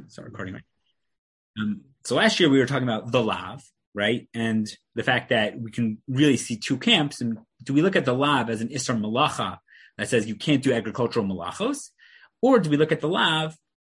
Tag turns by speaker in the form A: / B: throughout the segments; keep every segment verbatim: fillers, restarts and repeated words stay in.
A: start recording right. Um, so last year we were talking about the lav, right? And the fact that we can really see two camps. And do we look at the lav as an isar malacha that says you can't do agricultural malachos? Or do we look at the lav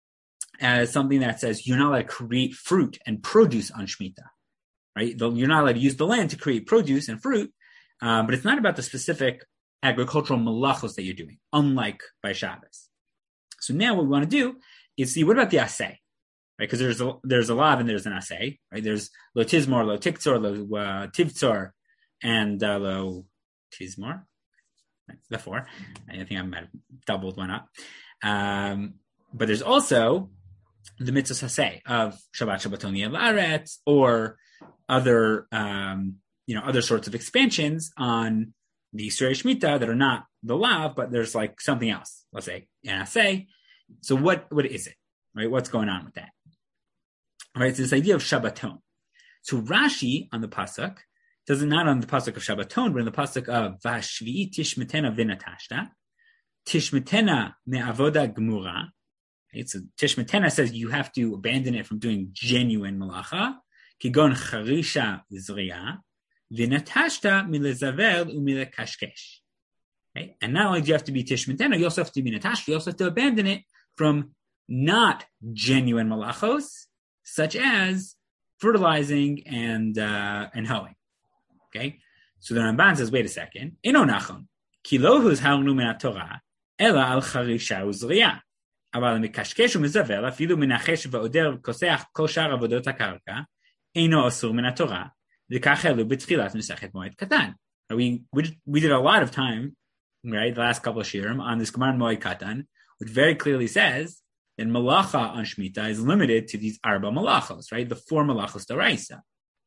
A: as something that says you're not allowed to create fruit and produce on Shemitah, right? You're not allowed to use the land to create produce and fruit, um, but it's not about the specific agricultural malachos that you're doing, unlike by Shabbos. So now what we want to do is see, what about the aseh, right? Because there's a, there's a lav and there's an aseh, right? There's lo tizmor, lo tiktzor, lo uh, tivtzor, and uh, lo tizmor. The four. I think I might have doubled one up. Um, but there's also the mitzvah haseh of Shabbat Shabbaton Yelaretz, or other, um, you know, other sorts of expansions on the Yisrei Shemitah that are not the lav, but there's like something else. Let's say an haseh. So what what is it, right? What's going on with that? All right, so this idea of Shabbaton. So Rashi on the pasuk does it not on the pasuk of Shabbaton, but in the pasuk of Vashvi'i Tishmetena Vinatashta, Tishmetena Me'avoda Gemura. Right? So Tishmetena says you have to abandon it from doing genuine malacha. Kigon Charisha Zriya, Vinatashta Milezavel Umilekashkesh. Okay? And not only do you have to be Tishmetena, you also have to be Natashta, you also have to abandon it from not genuine malachos, such as fertilizing and uh, and hoeing. Okay, so the Ramban says, wait a second. Eno nachon, ki lo huzhalnu min haTorah, ela al charisha uzriya. Aval mikashkesh umizavel, afilu minachesh ve'oder koseach kol shar avodot hakarka, eno asur min haTorah, v'kach elu b'tchilat mesechet moed katan. We we we did a lot of time, right, the last couple of shirim on this Gemara Moed Katan, which very clearly says that malacha on Shemitah is limited to these arba malachos, right, the four malachos d'oraisa.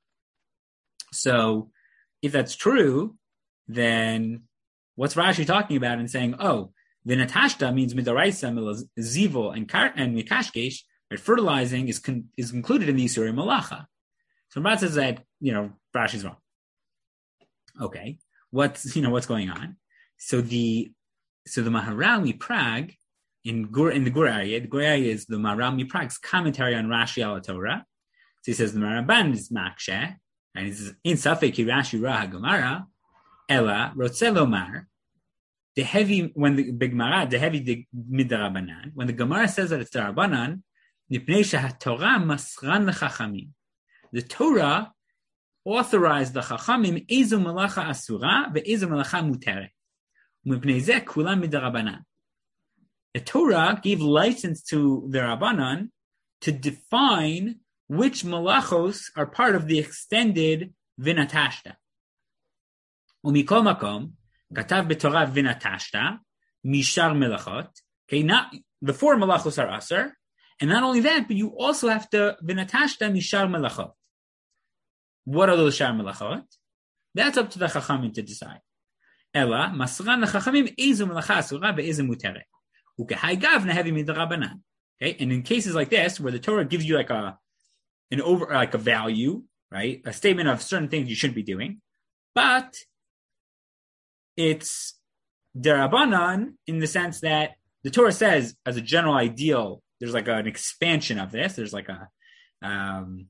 A: So if that's true, then what's Rashi talking about and saying, oh, vinatashta means midaraisa, zivol, and kar- and mikashkesh, right? Fertilizing is con- is included in the Yisuri Malacha. So Rashi says that, you know, Rashi's wrong. Okay, what's, you know, what's going on? So the so the Maharal MiPraג in Gur in the Gur Aryeh, the Gur Aryeh is the Maharal MiPrag's commentary on Rashi al Torah. So he says the Ramban is maksheh. And he says, in Safek Rashi Ra Gemara, Ella Rotzelomar, the heavy when the big Mara, the heavy the midarabanan. When the Gemara says that it's darabanan, Nipnei shehaTorah masran lechachamim. The Torah authorized the chachamim ezu malacha asura ve'ezu malacha muteret. Mipnei zeh kulam midarabanan. The Torah gave license to the Rabbanan to define which malachos are part of the extended vinatashta. Umikol makom, katav b'torah vinatashta, mishar melachot. Okay, not the four malachos are aser, and not only that, but you also have to vinatashta mishar melachot. What are those shar melachot? That's up to the chachamim to decide. Ella masran lechachamim ezu melacha asura be'ezu muteret. Ukehai gav nehevi midrabanan. Okay, and in cases like this, where the Torah gives you like a an over like a value, right? A statement of certain things you shouldn't be doing, but it's derabanan in the sense that the Torah says, as a general ideal, there's like a, an expansion of this. There's like a um,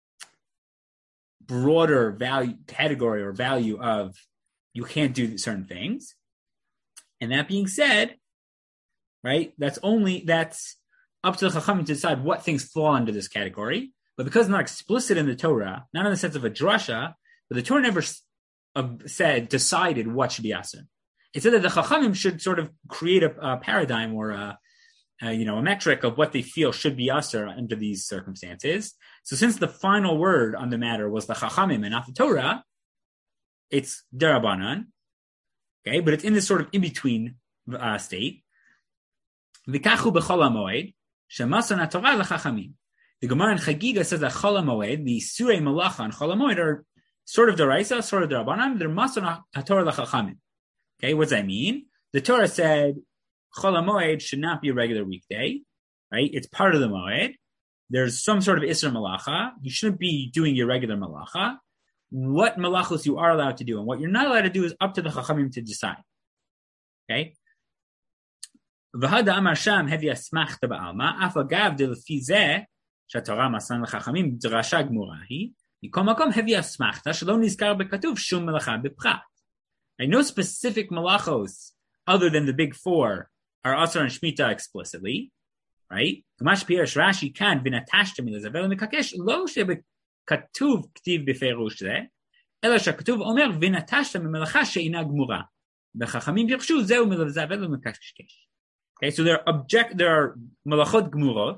A: broader value category or value of you can't do certain things. And that being said, right? That's only that's up to the Chachamim to decide what things fall under this category. But because it's not explicit in the Torah, not in the sense of a drasha, but the Torah never uh, said, decided what should be aser. It said that the Chachamim should sort of create a, a paradigm or a, a, you know, a metric of what they feel should be aser under these circumstances. So since the final word on the matter was the Chachamim and not the Torah, it's derabanan, okay? But it's in this sort of in-between uh, state. V'kachu b'chol ha'moed, shemasan ha'torah l'chachamim. The Gemara in Chagiga says that Chol HaMoed, the Surei Malacha and Chol HaMoed are sort of Daraisa, sort of Darabanan, they're Masan HaTorah L'Chachamim. Okay, what does that mean? The Torah said Chol HaMoed should not be a regular weekday, right? It's part of the Moed. There's some sort of Isra Malacha. You shouldn't be doing your regular Malacha. What Malachos you are allowed to do and what you're not allowed to do is up to the Chachamim to decide. Okay? והדה אמר שם הביא אסמכתא בעלמא, אף אגב דלפי זה, שהתורה מסרה לחכמים דרשה גמורה היא, מכל מקום הביא אסמכתא שלא נזכר בכתוב שום מלאכה בפרט. I know specific malachos other than the big four are asar and shmita explicitly, right? Kamash Pirush Rashi kan v'natashta milazavel mekakesh lo shebekatuv ktiv beferush zeh, ela shekatuv omer v'natashta mimelacha she'ina gmura. B'chachamim pirshu zeu milazavel mekakesh. Okay, so there are object, there are malachot gmurot.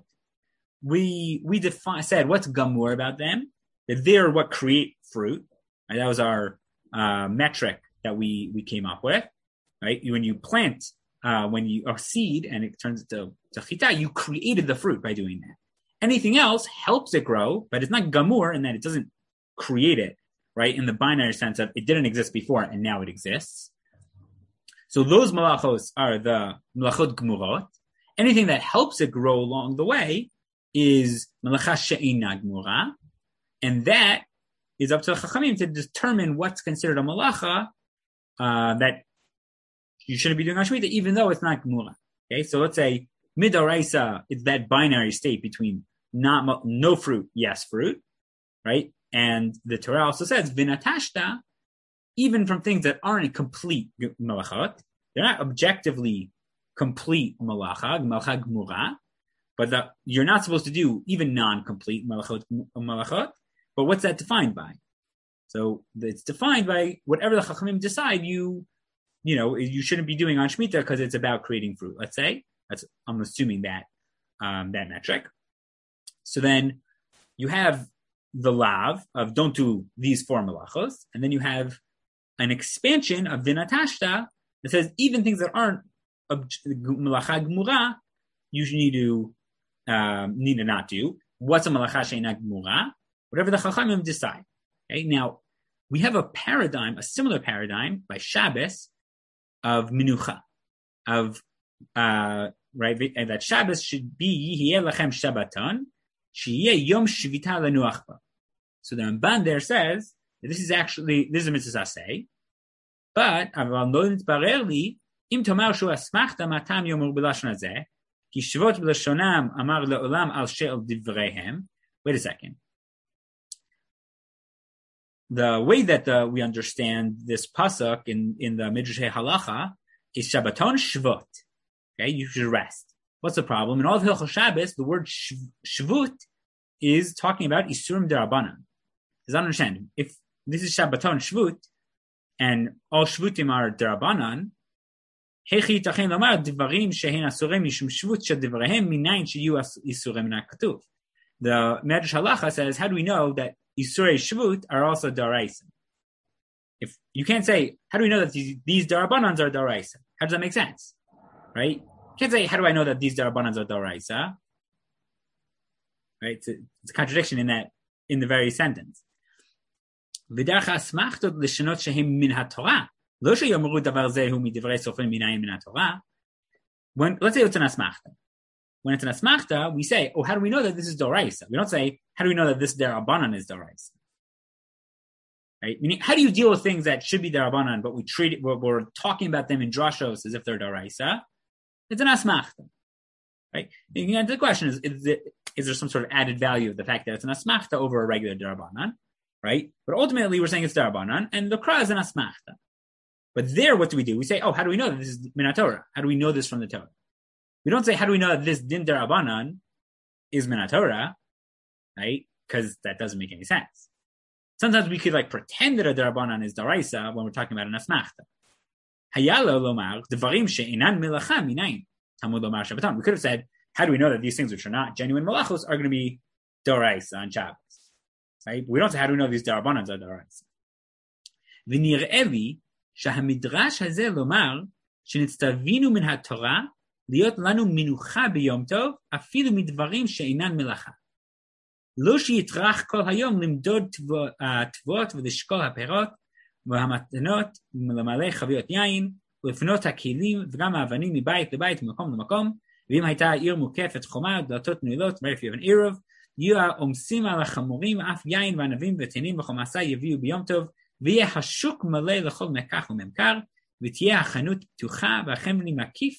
A: We we defi- said what's gamur about them. That they're what create fruit. Right? That was our uh, metric that we we came up with. Right? When you plant, uh, when you a seed and it turns into to chita, you created the fruit by doing that. Anything else helps it grow, but it's not gamur in that it doesn't create it. Right? In the binary sense of it didn't exist before and now it exists. So those malachos are the malachot gmurot. Anything that helps it grow along the way is malacha she'ina gmura. And that is up to the Chachamim to determine what's considered a malacha uh, that you shouldn't be doing on Shemitah, even though it's not Gemura. Okay, so let's say midoraisa is that binary state between not no fruit, yes fruit, right? And the Torah also says vinatashta, even from things that aren't complete malachot, they're not objectively complete malacha, malacha Gemura, but the, you're not supposed to do even non-complete malachot. malachot But what's that defined by? So it's defined by whatever the Chachamim decide you, you know, you shouldn't be doing on Shemitah because it's about creating fruit. Let's say that's I'm assuming that um, that metric. So then you have the lav of don't do these four malachos, and then you have an expansion of vinatashta that says even things that aren't malacha gemura, you need to um, need to not do. What's a malacha she'ena gemura? Whatever the Chachamim decide. Okay, now we have a paradigm, a similar paradigm by Shabbos of minucha, of uh, right, and that Shabbos should be yihiyeh lachem Shabbaton, sheyeh yom shvita lenuach ba. So the Ramban there says that this is actually this is a mitzvah say, but aval lo nitbarer li im tomar shu asmachta matam yomur b'lashon hazeh ki shvot b'lashonam amar leolam al she'el divreihem. Wait a second. The way that uh, we understand this pasuk in, in the Midrashei Halacha is Shabbaton Shvut. Okay, you should rest. What's the problem? In all of Hilchos Shabbos, the word Shvut is talking about Isurim Derabanan. Does that understand? If this is Shabbaton Shvut, and all Shvutim are Derabanan, Hechi Yitachem Lomar Divarim Shehin Asurim Mishum Shvut Shedivrehem Minayin Sheyu Isurim Min HaKatuv. The Midrash Halacha says, how do we know that Isurei Shvut are also Daraisa? If you can't say, how do we know that these, these Darabanans are Daraisa? How does that make sense? Right? You can't say, how do I know that these Darabanans are Daraisa? Right? It's a, it's a contradiction in that, in the very sentence. V'derech ha'asmachtot l'shanot shehem min ha'torah. Lo she'yomru davar zehu midivrei sofrim minayim min ha'torah. When, let's say it's an asmachta. When it's an asmachta, we say, oh, how do we know that this is Doraisa? We don't say, how do we know that this Derabanan is Doraisa? Right? Meaning, how do you deal with things that should be Derabanan, but we treat it, we're, we're talking about them in drashos as if they're Doraisa? It's an asmachta. Right? And the question is, is, it, is there some sort of added value of the fact that it's an asmachta over a regular Derabanan? Right? But ultimately, we're saying it's Derabanan, and the Kra is an asmachta. But there, what do we do? We say, oh, how do we know that this is Min HaTorah? How do we know this from the Torah? We don't say, how do we know that this din derabanan is min haTorah, right? Because that doesn't make any sense. Sometimes we could like pretend that a derabanan is daraisa when we're talking about an asmachta. Hayalo lomar devarim she'inan melacha minayin tamud lomar Shabbaton. We could have said, how do we know that these things which are not genuine malachos are going to be daraisa on Shabbos? Right? But we don't say, how do we know these derabanans are daraisa? V'nir'eh li shahamidrash hazeh lomar shenitztavinu min haTorah להיות לנו מנוחה ביום טוב, אפילו מדברים שאינן מלאכה. לא שיטרח כל היום למדוד תבואות ולשקול הפירות והמתנות ולמלא חביות יין ולפנות הכלים וגם האבנים מבית לבית ומקום למקום, ואם הייתה העיר מוקפת חומה, דלתות נעילות, מרפי אבן עירוב, יהיו העומסים על החמורים, אף יין וענבים ותנים וחומסה יביאו ביום טוב, ויהיה השוק מלא לכל מקח וממכר, ותהיה החנות פתוחה והחמלי מקיף,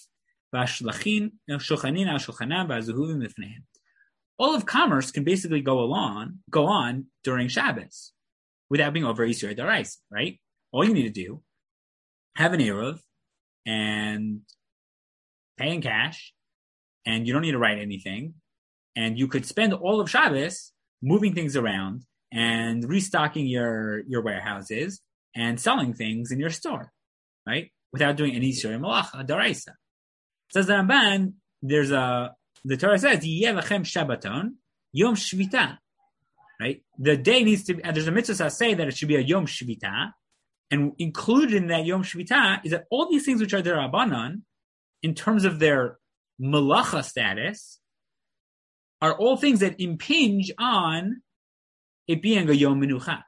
A: All of commerce can basically go along, go on during Shabbos without being over Yisur Daraisa, right? All you need to do, have an Eruv and pay in cash, and you don't need to write anything, and you could spend all of Shabbos moving things around and restocking your, your warehouses and selling things in your store, right? Without doing any Yisur Malacha Daraisa. Says the Ramban, there's a, the Torah says, Yeh lachem Shabbaton, Yom Shvita, right? The day needs to be, there's a mitzvah say that it should be a Yom Shvita, and included in that Yom Shvita is that all these things which are their Rabbanan, in terms of their Malacha status, are all things that impinge on it being a Yom Menucha.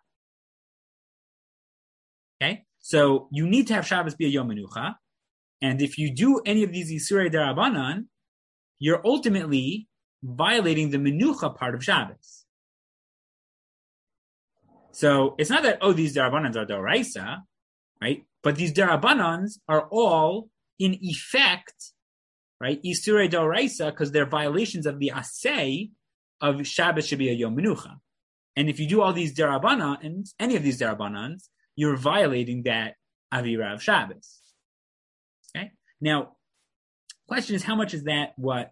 A: Okay? So you need to have Shabbos be a Yom Menucha, and if you do any of these Yisurei Darabanan, you're ultimately violating the Menucha part of Shabbos. So it's not that, oh, these Darabanans are Doraisa, right? But these Darabanans are all, in effect, right, Yisurei Doraisa, because they're violations of the Aseh of Shabbos should be a Yom Menucha. And if you do all these Darabanans, any of these Darabanans, you're violating that Avira of Shabbos. Okay? Now, question is, how much is that what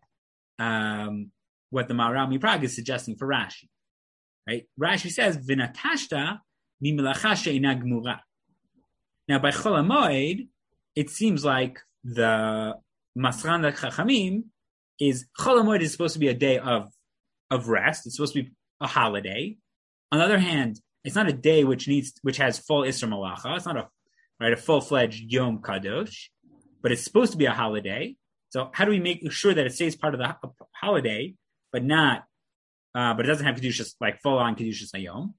A: um, what the Maharal Miprag is suggesting for Rashi? Right? Rashi says, "V'natashta mimelacha she'ina gemura." Now, by Chol HaMoed, it seems like the Masran Chachamim is Chol HaMoed is supposed to be a day of of rest. It's supposed to be a holiday. On the other hand, it's not a day which needs which has full Isser Malacha. It's not a right a full fledged Yom Kadosh, but it's supposed to be a holiday. So how do we make sure that it stays part of the holiday, but not, uh, but it doesn't have Kedushas, like full on Kedushas Hayom?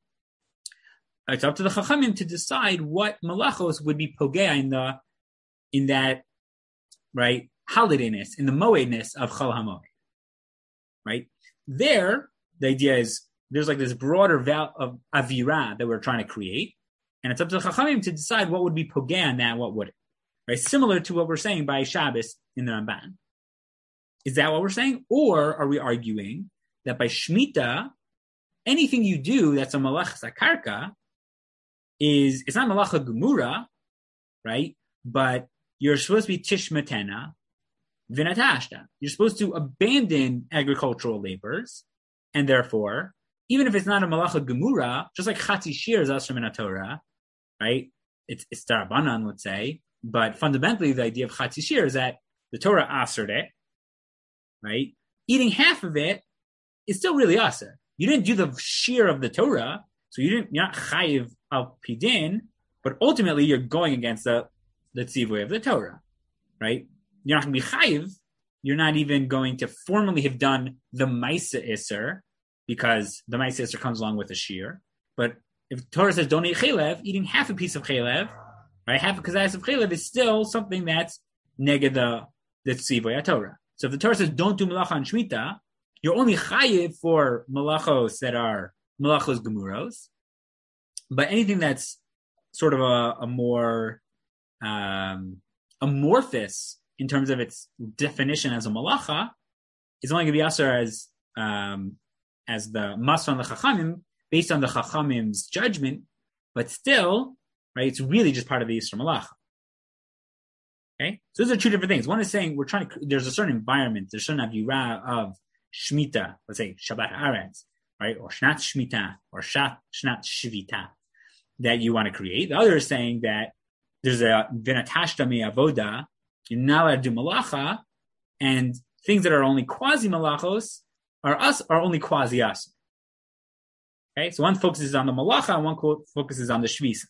A: It's up to the Chachamim to decide what malachos would be pogea in the, in that, right, holidayness, in the moedness of Chol HaMoed. Right? There, the idea is, there's like this broader val of avira that we're trying to create, and it's up to the Chachamim to decide what would be pogea and that, what wouldn't. Right? Similar to what we're saying by Shabbos in the Ramban. Is that what we're saying? Or are we arguing that by Shemitah, anything you do that's a malach sakarka is, it's not malacha gemura, right? But you're supposed to be tishmatena vinatashta. You're supposed to abandon agricultural labors, and therefore, even if it's not a malacha gemura, just like chatzi shir is asher min Torah, right? It's it's darabanan, let's say. But fundamentally, the idea of chatzi shir is that the Torah asered it, right? Eating half of it is still really aser. You didn't do the shir of the Torah, so you didn't. You're not chayiv al pidin, but ultimately you're going against the the tzivui of the Torah, right? You're not going to be chayiv. You're not even going to formally have done the ma'isa iser, because the ma'isa iser comes along with the shir. But if the Torah says don't eat chaylev, eating half a piece of chaylev, right, half a kazayas of chaylev is still something that's neged the the tzivui Torah. So if the Torah says don't do malacha and shmita, you're only chayiv for malachos that are malachos gemuros, but anything that's sort of a, a more um, amorphous in terms of its definition as a malacha is only going to be aser as um, as the masra on the chachamim based on the chachamim's judgment, but still, right, it's really just part of the Yisra malacha. Okay, so those are two different things. One is saying we're trying to. There's a certain environment, there's a certain avira of shmita, let's say Shabbat Aretz, right, or Shnat Shmita, or Shat Shnat Shvita, that you want to create. The other is saying that there's a v'natashta mi avoda, you're not allowed to do malacha, and things that are only quasi malachos are us are only quasi us. Okay, so one focuses on the malacha, and one focuses on the shvisa.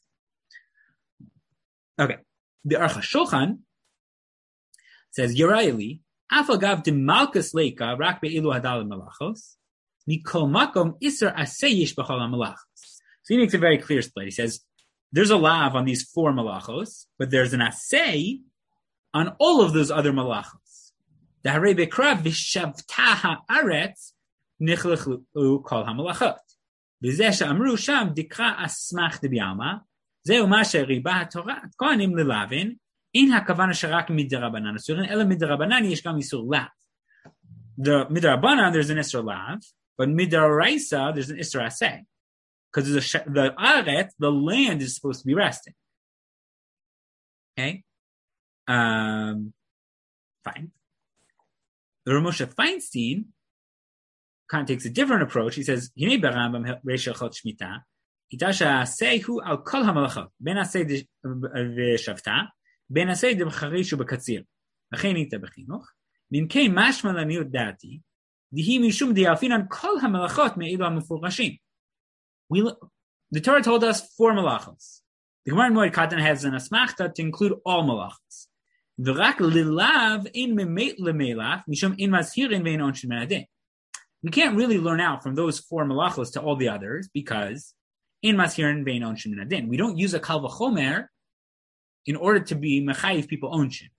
A: Okay, the Aruch HaShulchan says Yerayeli afagav de malchus leika rak be'ilu hadal malachos mikol makom iser aseyish b'chol malachos. So he makes a very clear split. He says there's a lav on these four malachos, but there's an asay on all of those other malachos. The harei bekrav v'shavta haaretz nichlechu kol hamalachot. V'zeh she'amru sham dikra asmach debialma zeu ma she'riba haTorah kohanim lelavin In hakavana sharak midirabanan asurin ela midirabanan yesh gam isur lav. The midirabanan there's an isur lav, but midiraisa there's an isur aseh, because the the aret, the land is supposed to be resting. Okay, um, fine. The Rav Moshe Feinstein kind of takes a different approach. He says, "Hinei berambam reishel chot shmita, itasha sehu al kol hamalachot ben aseh v'shavta ben aseh d'bcharishu b'katzir v'chein ita b'chinuch v'imkein mashma laniut dati dihi mishum di'alfinan kol hamalachot me'ilu hamufurashim." We the Torah told us four malachos. The Gemara in Moed Katan has an asmachta to include all malachos. V'rak lilav in memeit lemelach mishum in mazhirin ve'in onshin menadin. We can't really learn out from those four malachos to all the others because in mazhirin ve'in onshin menadin. We don't use a kal v'chomer in order to be mechayiv people onshin.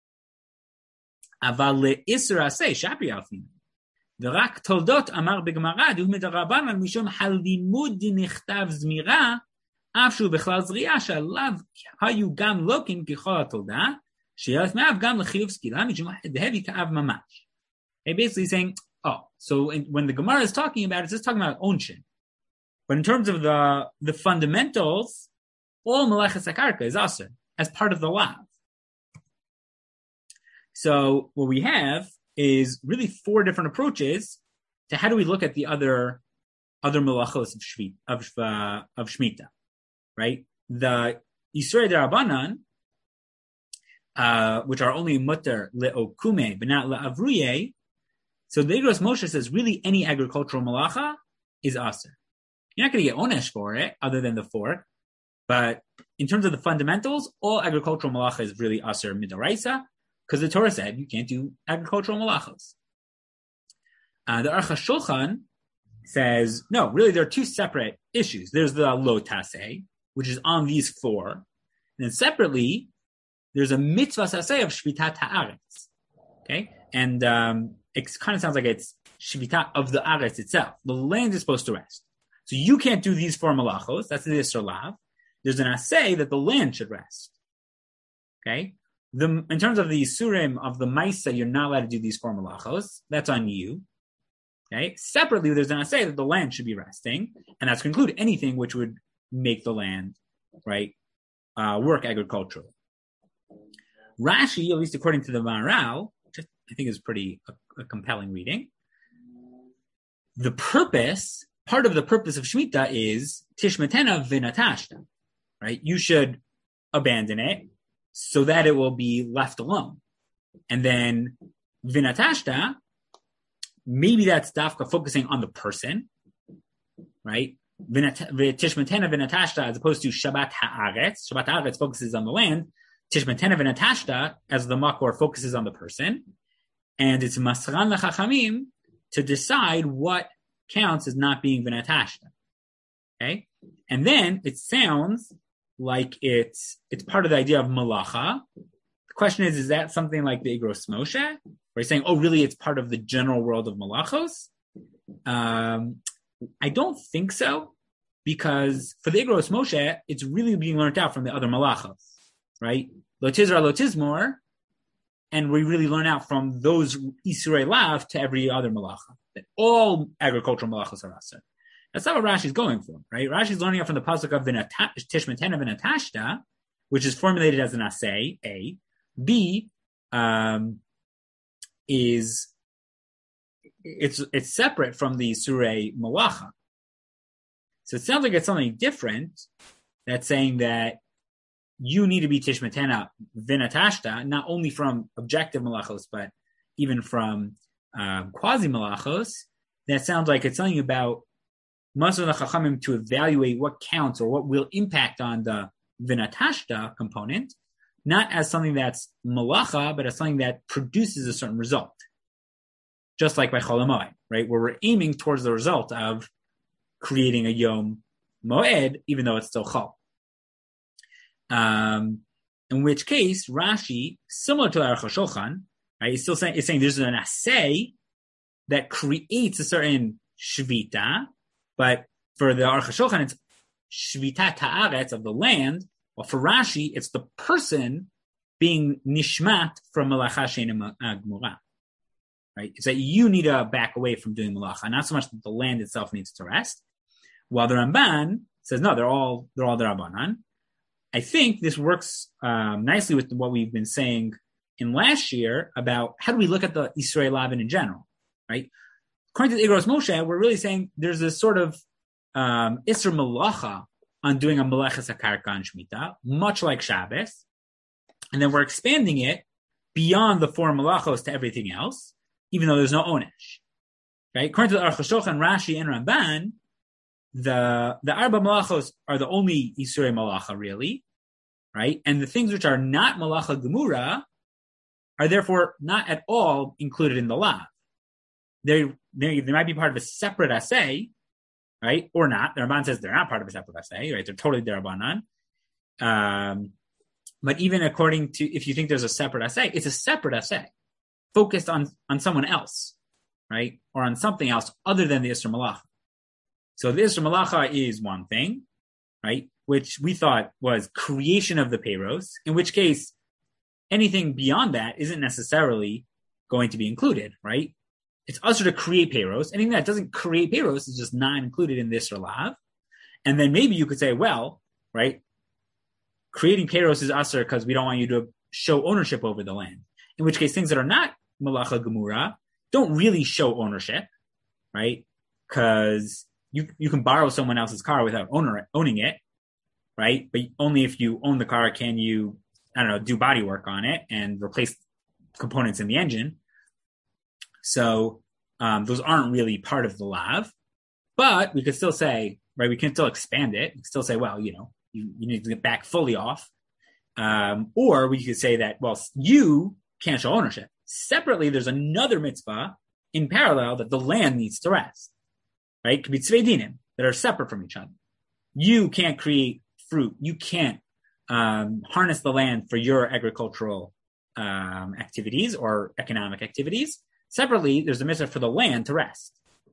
A: Aval le'isur aseh shapri alfin. V'rak toldot amar b'gemara du midarabanan mishum halimud nichtav zmira afshu b'chlal zriya shalav hayu gam lokin kichol tolda. Basically saying, oh, so in, when the Gemara is talking about it, it's just talking about onshin. But in terms of the, the fundamentals, all meleches hakarka is aser as part of the lav. So what we have is really four different approaches to how do we look at the other other melachos of shvit of uh, of shmita, right? The Yisrei Darabanan, Uh, which are only mutter le'okume, but not le'avruye. So the Igros Moshe says really any agricultural malacha is aser. You're not going to get onesh for it, other than the fork. But in terms of the fundamentals, all agricultural malacha is really aser midaraisa, because the Torah said you can't do agricultural malachos. Uh, the Aruch HaShulchan says, no, really there are two separate issues. There's the lo taseh, which is on these four. And then separately, there's a mitzvah saseh of shvitat haaretz, okay, and um, it kind of sounds like it's shvita of the aretz itself. The land is supposed to rest, so you can't do these four malachos. That's the Yisur Lav. There's an aseh that the land should rest. Okay, the in terms of the Yisurim of the Maisa, you're not allowed to do these four malachos. That's on you. Okay, separately, there's an aseh that the land should be resting, and that's to include anything which would make the land right uh, work agriculturally. Rashi, at least according to the Maharal, which I think is pretty a, a compelling reading, the purpose, part of the purpose of Shemitah is tishmetena v'natashta, right? You should abandon it so that it will be left alone. And then v'natashta, maybe that's dafka focusing on the person, right? Tishmetena v'natashta as opposed to Shabbat ha'aretz. Shabbat ha'aretz focuses on the land. Tishmetena v'natashta, as the makor, focuses on the person, and it's masran l'chachamim to decide what counts as not being v'natashta. Okay, and then it sounds like it's it's part of the idea of malacha. The question is, is that something like the Igros Moshe, where he's saying, oh, really, it's part of the general world of malachos? Um, I don't think so, because for the Igros Moshe, it's really being learned out from the other malachos. Right? Lotizra, lotizmor, and we really learn out from those Isurei Lav to every other malacha. That all agricultural malachos are aser. That's not what Rashi's going for, right? Rashi's learning out from the pasuk of Tishmetena v'natashta, which is formulated as an asay, A. B, um, is, it's it's separate from the Isurei malacha. So it sounds like it's something different that's saying that you need to be tishmetena v'natashta, not only from objective malachos, but even from um, quasi malachos. That sounds like it's something about masur l'chachamim to evaluate what counts or what will impact on the v'natashta component, not as something that's malacha, but as something that produces a certain result. Just like by Chol HaMoed, right, where we're aiming towards the result of creating a Yom Moed, even though it's still Chol. Um, in which case, Rashi, similar to Aruch HaShulchan, right, is still saying, is saying there's an asay that creates a certain shvita, but for the Aruch HaShulchan, it's shvita ta'aretz of the land, while for Rashi, it's the person being nishmat from malacha she'ena gemura. Right? It's that you need to back away from doing malacha, not so much that the land itself needs to rest. While the Ramban says, no, they're all they're all derabanan. I think this works um, nicely with what we've been saying in last year about how do we look at the Yisrei Lavin in general, right? According to the Igros Moshe, we're really saying there's this sort of um, Isser Malacha on doing a Meleches HaKarka and Shemitah, much like Shabbos, and then we're expanding it beyond the four Malachos to everything else, even though there's no Onesh, right? According to the Aruch HaShulchan, Rashi, and Ramban, the the Arba Malachos are the only Yisrei Malacha, really, right? And the things which are not Malacha Gemura are therefore not at all included in the Lav. They they they might be part of a separate assay, right, or not. The Ramban says they're not part of a separate assay, right? They're totally derabanan. Um, but even according to, if you think there's a separate assay, it's a separate assay focused on on someone else, right, or on something else other than the Isra Malacha. So the Isra Malacha is one thing, right, which we thought was creation of the peiros, in which case anything beyond that isn't necessarily going to be included, right? It's usher to create peiros. Anything that doesn't create peiros is just not included in this or lav. And then maybe you could say, well, right, creating peiros is usher because we don't want you to show ownership over the land. In which case, things that are not malacha gemura don't really show ownership, right? Because you you can borrow someone else's car without owner, owning it, right? But only if you own the car can you, I don't know, do body work on it and replace components in the engine. So um, those aren't really part of the lav, but we could still say, right, we can still expand it. We can still say, well, you know, you, you need to get back fully off. Um, or we could say that, well, you can't show ownership. Separately, there's another mitzvah in parallel that the land needs to rest, right? It could be tzvei dinim that are separate from each other. You can't create fruit. You can't um, harness the land for your agricultural um, activities or economic activities. Separately, there's a mitzvah for the land to rest.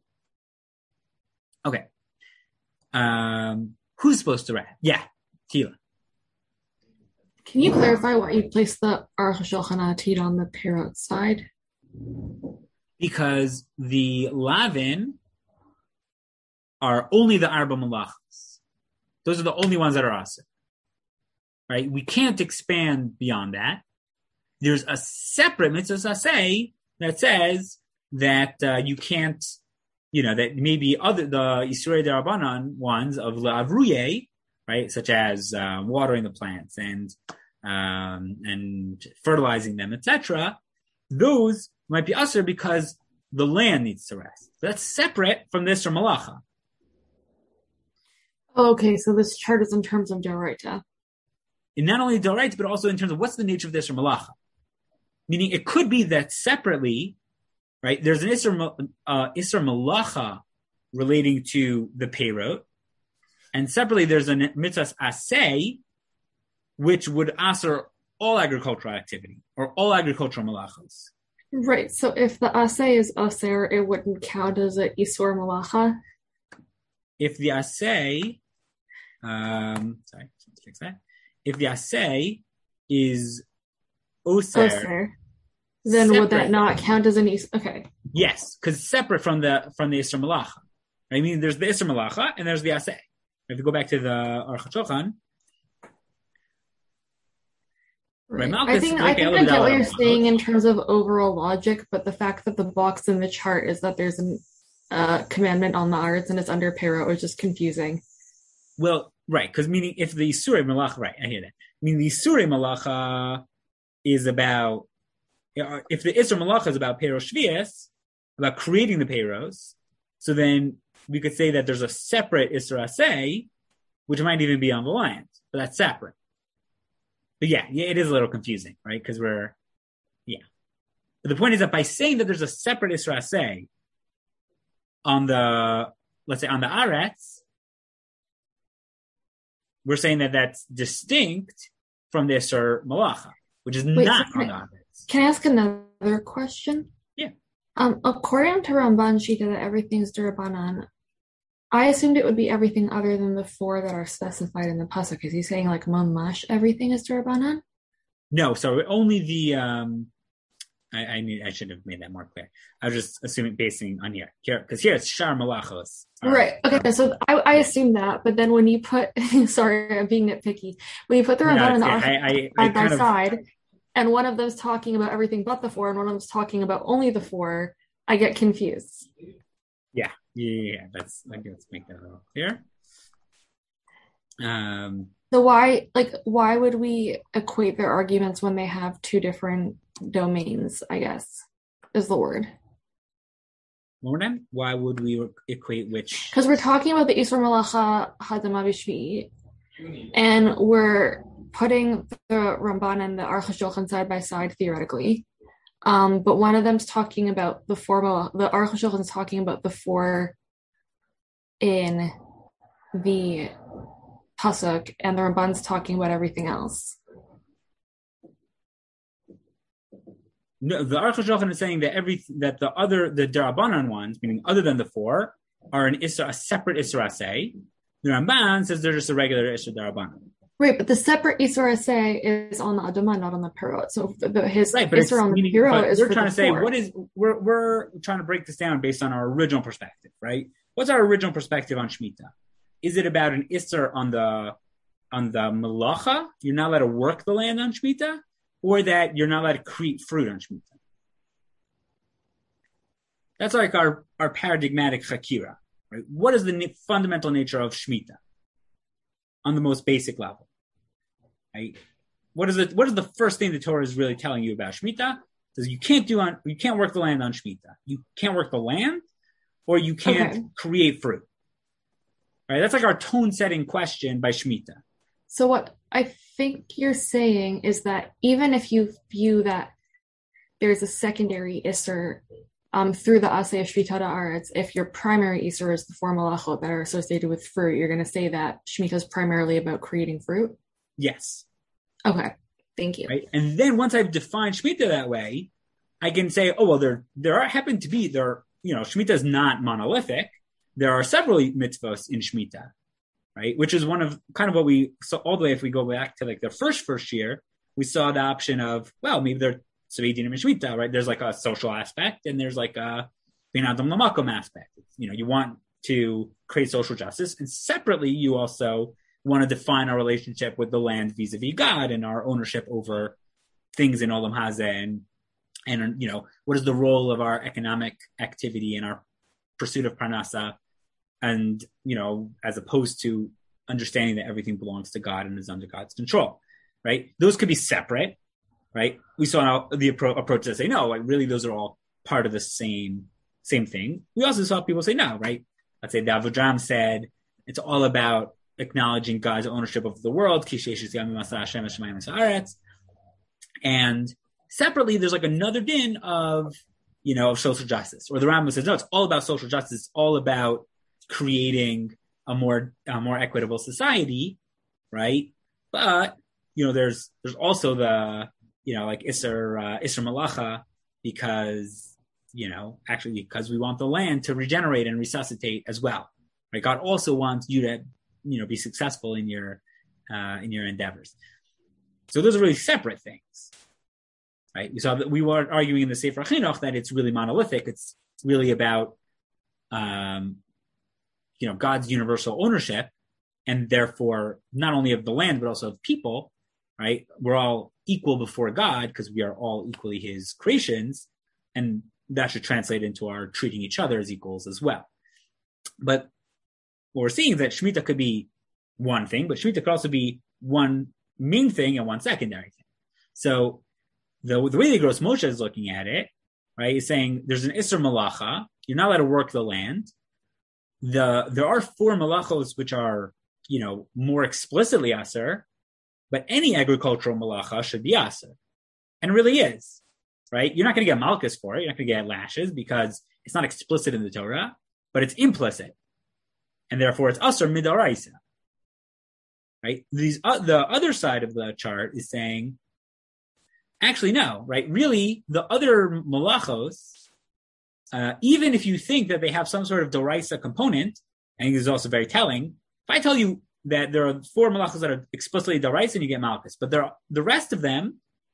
A: Okay. Um, who's supposed to rest? Yeah, Tila.
B: Can you clarify why you placed the Aruch HaShulchan Atid on the Perot side?
A: Because the Lavin are only the Arba Malachas. Those are the only ones that are awesome. Right? We can't expand beyond that. There's a separate mitzvah saseh that says that uh, you can't, you know, that maybe other the Yisrei Darabanan ones of La'avruye, right, such as uh, watering the plants and um, and fertilizing them, et cetera. Those might be usher because the land needs to rest. So that's separate from this or malacha.
B: Okay, so this chart is in terms of Doraita.
A: And not only Doraita, but also in terms of what's the nature of this or malacha. Meaning it could be that separately, right, there's an Isser, uh, Isser Malacha relating to the Peirot, and separately there's a Mitzvah Aseh, which would asser all agricultural activity, or all agricultural malachos.
B: Right, so if the Aseh is Aser, it wouldn't count as an Isur Malacha?
A: If the Aseh, um, sorry, let's fix that. If the Aseh is Oser,
B: Oser. Then separate, would that not count as an Isur? Okay.
A: Yes, because it's separate from the from the Isur Malacha. I mean, there's the Isur Malacha and there's the Aseh. If you go back to the Aruch HaShulchan,
B: right. Right, I think I think I get what you're saying in terms of overall logic, but the fact that the box in the chart is that there's a uh, commandment on the arts and it's under Perot is just confusing.
A: Well, right, because meaning if the Isurei Malacha, right, I hear that. I mean, the Isurei Malacha is about, if the Isur Malacha is about Peiros Shvius, about creating the Peiros, so then we could say that there's a separate Isur Aseh, which might even be on the land, but that's separate. But yeah, yeah, it is a little confusing, right? Because we're, yeah. But the point is that by saying that there's a separate Isur Aseh on the, let's say on the Aretz, we're saying that that's distinct from the Isur Malacha, which is Wait, not so on the Aretz.
B: Can I ask another question?
A: Yeah.
B: Um, according to Ramban Shita that everything's Durabanan, I assumed it would be everything other than the four that are specified in the pasuk. Is he saying like mamash everything is Durabanan?
A: No, so only the, um, I, I need, I should have made that more clear. I was just assuming, basing on here, here, because here it's Shar Malachos.
B: Right. Okay. So I, I assume that, but then when you put, sorry, I'm being nitpicky. When you put the Ramban no, and the Arch side by of, side, and one of them's talking about everything but the four, and one of them's talking about only the four, I get confused.
A: Yeah. Yeah. yeah. That's, I guess, make that a little clear. Um.
B: So why, like, why would we equate their arguments when they have two different domains, I guess, is the word.
A: More than? Why would we equate which?
B: Because we're talking about the Isur Malacha Hadama B'Shvi, and we're putting the Ramban and the Aruch HaShulchan side by side theoretically. Um, but one of them's talking about the four, the Aruch HaShulchan is talking about the four in the Pasuk, and the Ramban's talking about everything else.
A: No, the Aruch HaShulchan is saying that every that the other the Darabanan ones, meaning other than the four, are an Isra, a separate Isra Aseh. The Ramban says they're just a regular Isra Darabanan.
B: Right, but the separate Isra Aseh is on the Adamah, not on the Perot. So the, his right, Isra on the Perot is
A: we're
B: for
A: trying
B: the
A: to say
B: four.
A: What is we're we're trying to break this down based on our original perspective, right? What's our original perspective on Shemitah? Is it about an Isra on the on the Malacha? You're not allowed to work the land on Shemitah, or that you're not allowed to create fruit on Shemitah? That's like our, our paradigmatic chakira, right? What is the na- fundamental nature of Shemitah on the most basic level, right? What is it? What is the first thing the Torah is really telling you about Shemitah? It says you can't do on, you can't work the land on Shemitah. You can't work the land, or you can't okay. create fruit, right? That's like our tone-setting question by Shemitah.
B: So what I think you're saying is that even if you view that there's a secondary Isser Um, through the Aseh Shmita Haaretz, if your primary Isur is the four malachot that are associated with fruit, you're going to say that Shemitah is primarily about creating fruit?
A: Yes.
B: Okay, thank you.
A: Right? And then once I've defined Shemitah that way, I can say, oh, well, there there are, happen to be, there, you know, Shemitah is not monolithic. There are several mitzvos in Shemitah, right? Which is one of kind of what we saw all the way, if we go back to like the first, first year, we saw the option of, well, maybe they're Tzvei and Shemitah, right? There's like a social aspect, and there's like a Ben Adam Lamakom aspect. You know, you want to create social justice, and separately, you also want to define our relationship with the land vis-a-vis God and our ownership over things in Olam Hazeh, and and you know, what is the role of our economic activity and our pursuit of Parnasa, and you know, as opposed to understanding that everything belongs to God and is under God's control, right? Those could be separate. Right, we saw the appro- approach that say no, like really, those are all part of the same same thing. We also saw people say no, right? Let's say the Avodram said it's all about acknowledging God's ownership of the world, and separately, there's like another din of you know of social justice, or the Rambam says no, it's all about social justice. It's all about creating a more a more equitable society, right? But you know, there's there's also the you know, like Isser, uh, Isser Malacha, because, you know, actually because we want the land to regenerate and resuscitate as well, right? God also wants you to, you know, be successful in your, uh, in your endeavors. So those are really separate things, right? We saw that we were arguing in the Sefer Chinuch that it's really monolithic. It's really about, um, you know, God's universal ownership, and therefore not only of the land, but also of people, right? We're all equal before God because we are all equally his creations, and that should translate into our treating each other as equals as well. But what we're seeing is that Shemitah could be one thing, but Shemitah could also be one main thing and one secondary thing. So the, the way the Gross Moshe is looking at it, right, is saying there's an Isser Malacha, you're not allowed to work the land. The There are four Malachos which are, you know, more explicitly Aser, but any agricultural malacha should be aser. And it really is, right? You're not going to get malchus for it. You're not going to get lashes because it's not explicit in the Torah, but it's implicit. And therefore it's aser midaraisa, right? These, uh, the other side of the chart is saying, actually, no, right? Really, the other malachos, uh, even if you think that they have some sort of doraisa component, I think this is also very telling. If I tell you that there are four malachos that are explicitly daraisa and you get malchus, but there are, the rest of them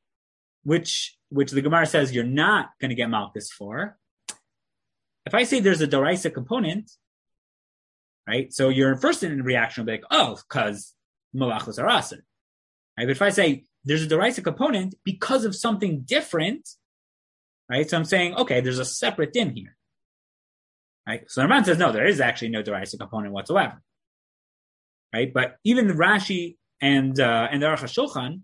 A: which which the Gemara says you're not going to get malchus for. If I say there's a doraisa component, right? So your first reaction will be like, oh, because malachos are aser. Right? But if I say there's a doraisa component because of something different, right? So I'm saying, okay, there's a separate din here. Right? So the Ramban says, no, there is actually no doraisa component whatsoever. Right? But even the Rashi and uh, and the Aruch HaShulchan,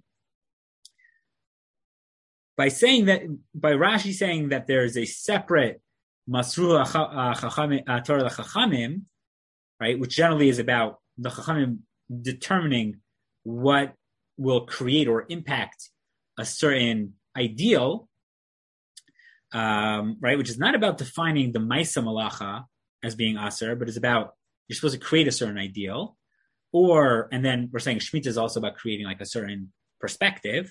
A: by saying that, by Rashi saying that there is a separate Masru Torah Chachamim, right, which generally is about the Chachamim determining what will create or impact a certain ideal, um, right, which is not about defining the Maisa Malacha as being Aser, but is about you're supposed to create a certain ideal, or, and then we're saying Shemitah is also about creating like a certain perspective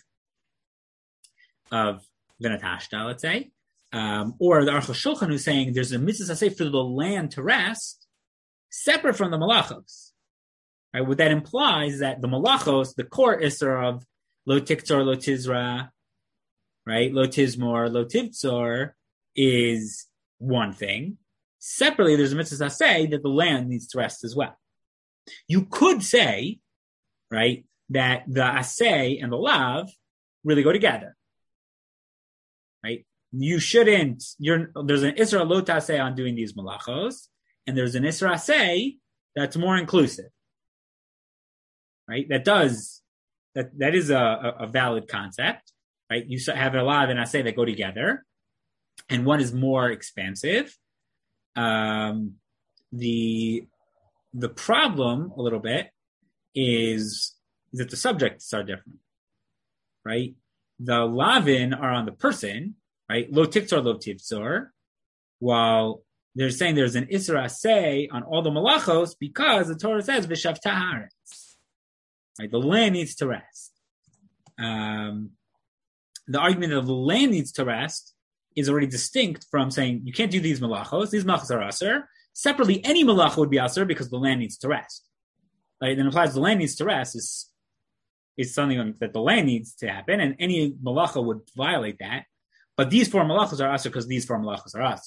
A: of Vinatashta, let's say. Um, or the Aruch HaShulchan who's saying there's a mitzvah say for the land to rest separate from the malachos. Right? What that implies is that the malachos, the core isser of lo tiktzor, lo tizra, right, lo tizmor, lo tivtzor, is one thing. Separately, there's a mitzvah say that the land needs to rest as well. You could say, right, that the asay and the lav really go together. Right? You shouldn't, you're, there's an Isra lo taseh on doing these malachos, and there's an Isra aseh that's more inclusive. Right? That does, that, that is a, a valid concept. Right? You have a lav and aseh that go together, and one is more expansive. Um, the, the problem, a little bit, is, is that the subjects are different. Right? The lavin are on the person, right? Lo tiktzor, lo tivtzor, while they're saying there's an isra say on all the malachos because the Torah says v'shavta haaretz. Right? The land needs to rest. Um, the argument of the land needs to rest is already distinct from saying you can't do these malachos. These malachos are aser. Separately, any malacha would be aser because the land needs to rest. Right? Then implies the land needs to rest is is something that the land needs to happen, and any malacha would violate that. But these four malachos are aser because these four malachos are aser.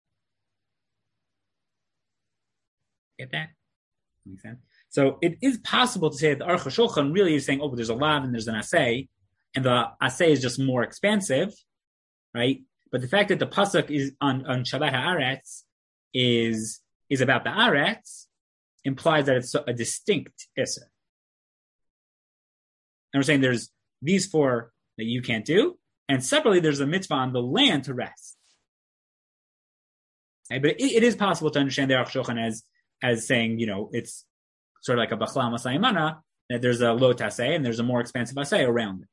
A: Get that? Makes sense? So it is possible to say that the Aruch HaShulchan really is saying, oh, but there's a lav and there's an asay, and the asay is just more expansive, right? But the fact that the pasuk is on, on Shabbat HaAretz is, is about the Aretz implies that it's a distinct Isser. And we're saying there's these four that you can't do, and separately there's a mitzvah on the land to rest. Okay, but it, it is possible to understand the Aruch HaShulchan as as saying, you know, it's sort of like a bachla masayimana, that there's a lo taseh and there's a more expansive aseh around it.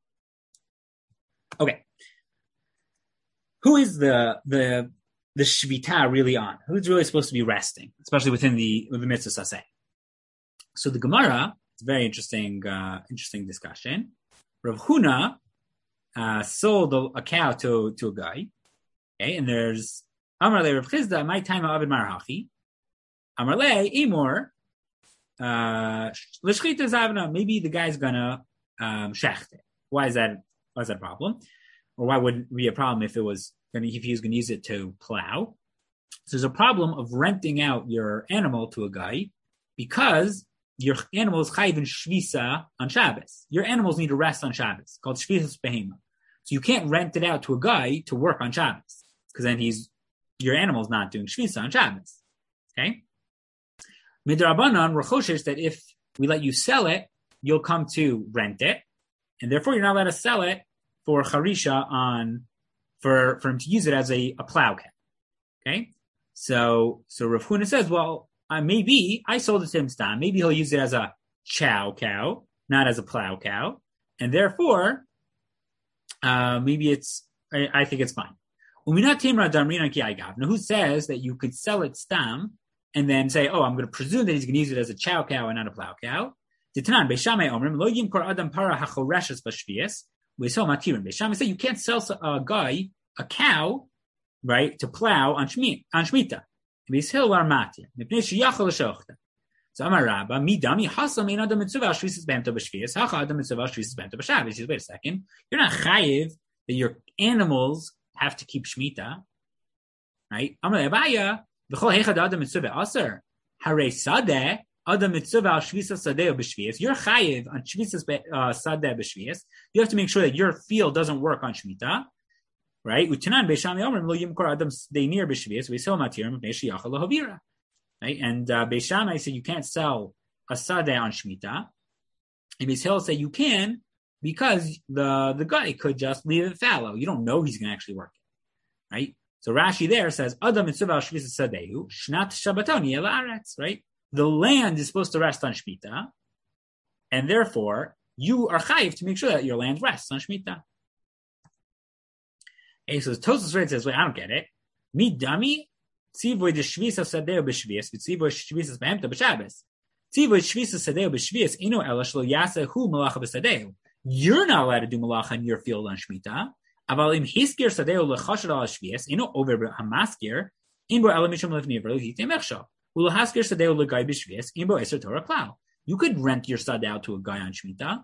A: Okay, who is the the the shvita really on? Who's really supposed to be resting, especially within the the mitzvah aseh? So the Gemara. It's a very interesting, uh, interesting discussion. Rav Huna uh, sold a, a cow to, to a guy. Okay, and there's Amar le Rav Chizda, my time of Abed Marahachi. Amar le Emor, L'shchita Zavna. Maybe the guy's gonna um, shecht it. Why is that? Why is that a problem? Or why would it be a problem if it was gonna, if he was going to use it to plow? So there's a problem of renting out your animal to a guy because your animals chayiv in shvisa on Shabbos. Your animals need to rest on Shabbos, called shvisas behema. So you can't rent it out to a guy to work on Shabbos, because then he's your animal's not doing shvisa on Shabbos. Okay? Midrabanan rechoshes that if we let you sell it, you'll come to rent it, and therefore you're not allowed to sell it for charisha on for for him to use it as a, a plow cow. Okay? So so Rav Huna says, well, Uh, maybe I sold it to him stam. Maybe he'll use it as a chow cow, not as a plow cow, and therefore, uh, maybe it's. I, I think it's fine. Now, who says that you could sell it stam and then say, "Oh, I'm going to presume that he's going to use it as a chow cow and not a plow cow"? Beishamai say you can't sell a guy a cow, right, to plow on shmi on shmita. So Amar Rabba, mi dami hasam ein adam mitzvah shvisas b'emto b'shvias, hacha adam mitzvah shvisas b'emto b'shabbos. Wait a second, you're not chayiv that your animals have to keep Shemitah, right? Amar Abaya, v'chol heichad adam mitzvah aser, harei sadeh, adam mitzvah al shvisas sadeh b'shvias. You're chayiv on shvisas sadeh b'shvias. You have to make sure that your field doesn't work on Shemitah, right? Utanan beisham yomrim lo yimkor adam deinir b'shvias v'yisel matirim v'nei sheyachal lohavira, right? And uh, Beis Shammai said you can't sell a sadeh on Shemitah, and Beis Hillel said you can because the the guy could just leave it fallow. You don't know he's going to actually work it, right? So Rashi there says adam mitzvah al shvisas sadehu shnat shabbaton yeh la'aretz, right? The land is supposed to rest on Shemitah, and therefore you are chayiv to make sure that your land rests on Shemitah. Okay, so Tosfos Red says, wait, I don't get it. Mi dami tzivoy de shvisas sadeu b'shvias v'tzivoy shvisas behemta b'shabbos. Tzivoy shvisas sadeu b'shvias ino ela shlo yasehu malacha b'sadeu. You're not allowed to do malacha in your field on Shemitah. Aval im hiskir sadeu lechashad al shvias ino over hamaskir imbo ela mishum lefni v'lo hitem echshav. You could rent your sod out to a guy on Shemitah.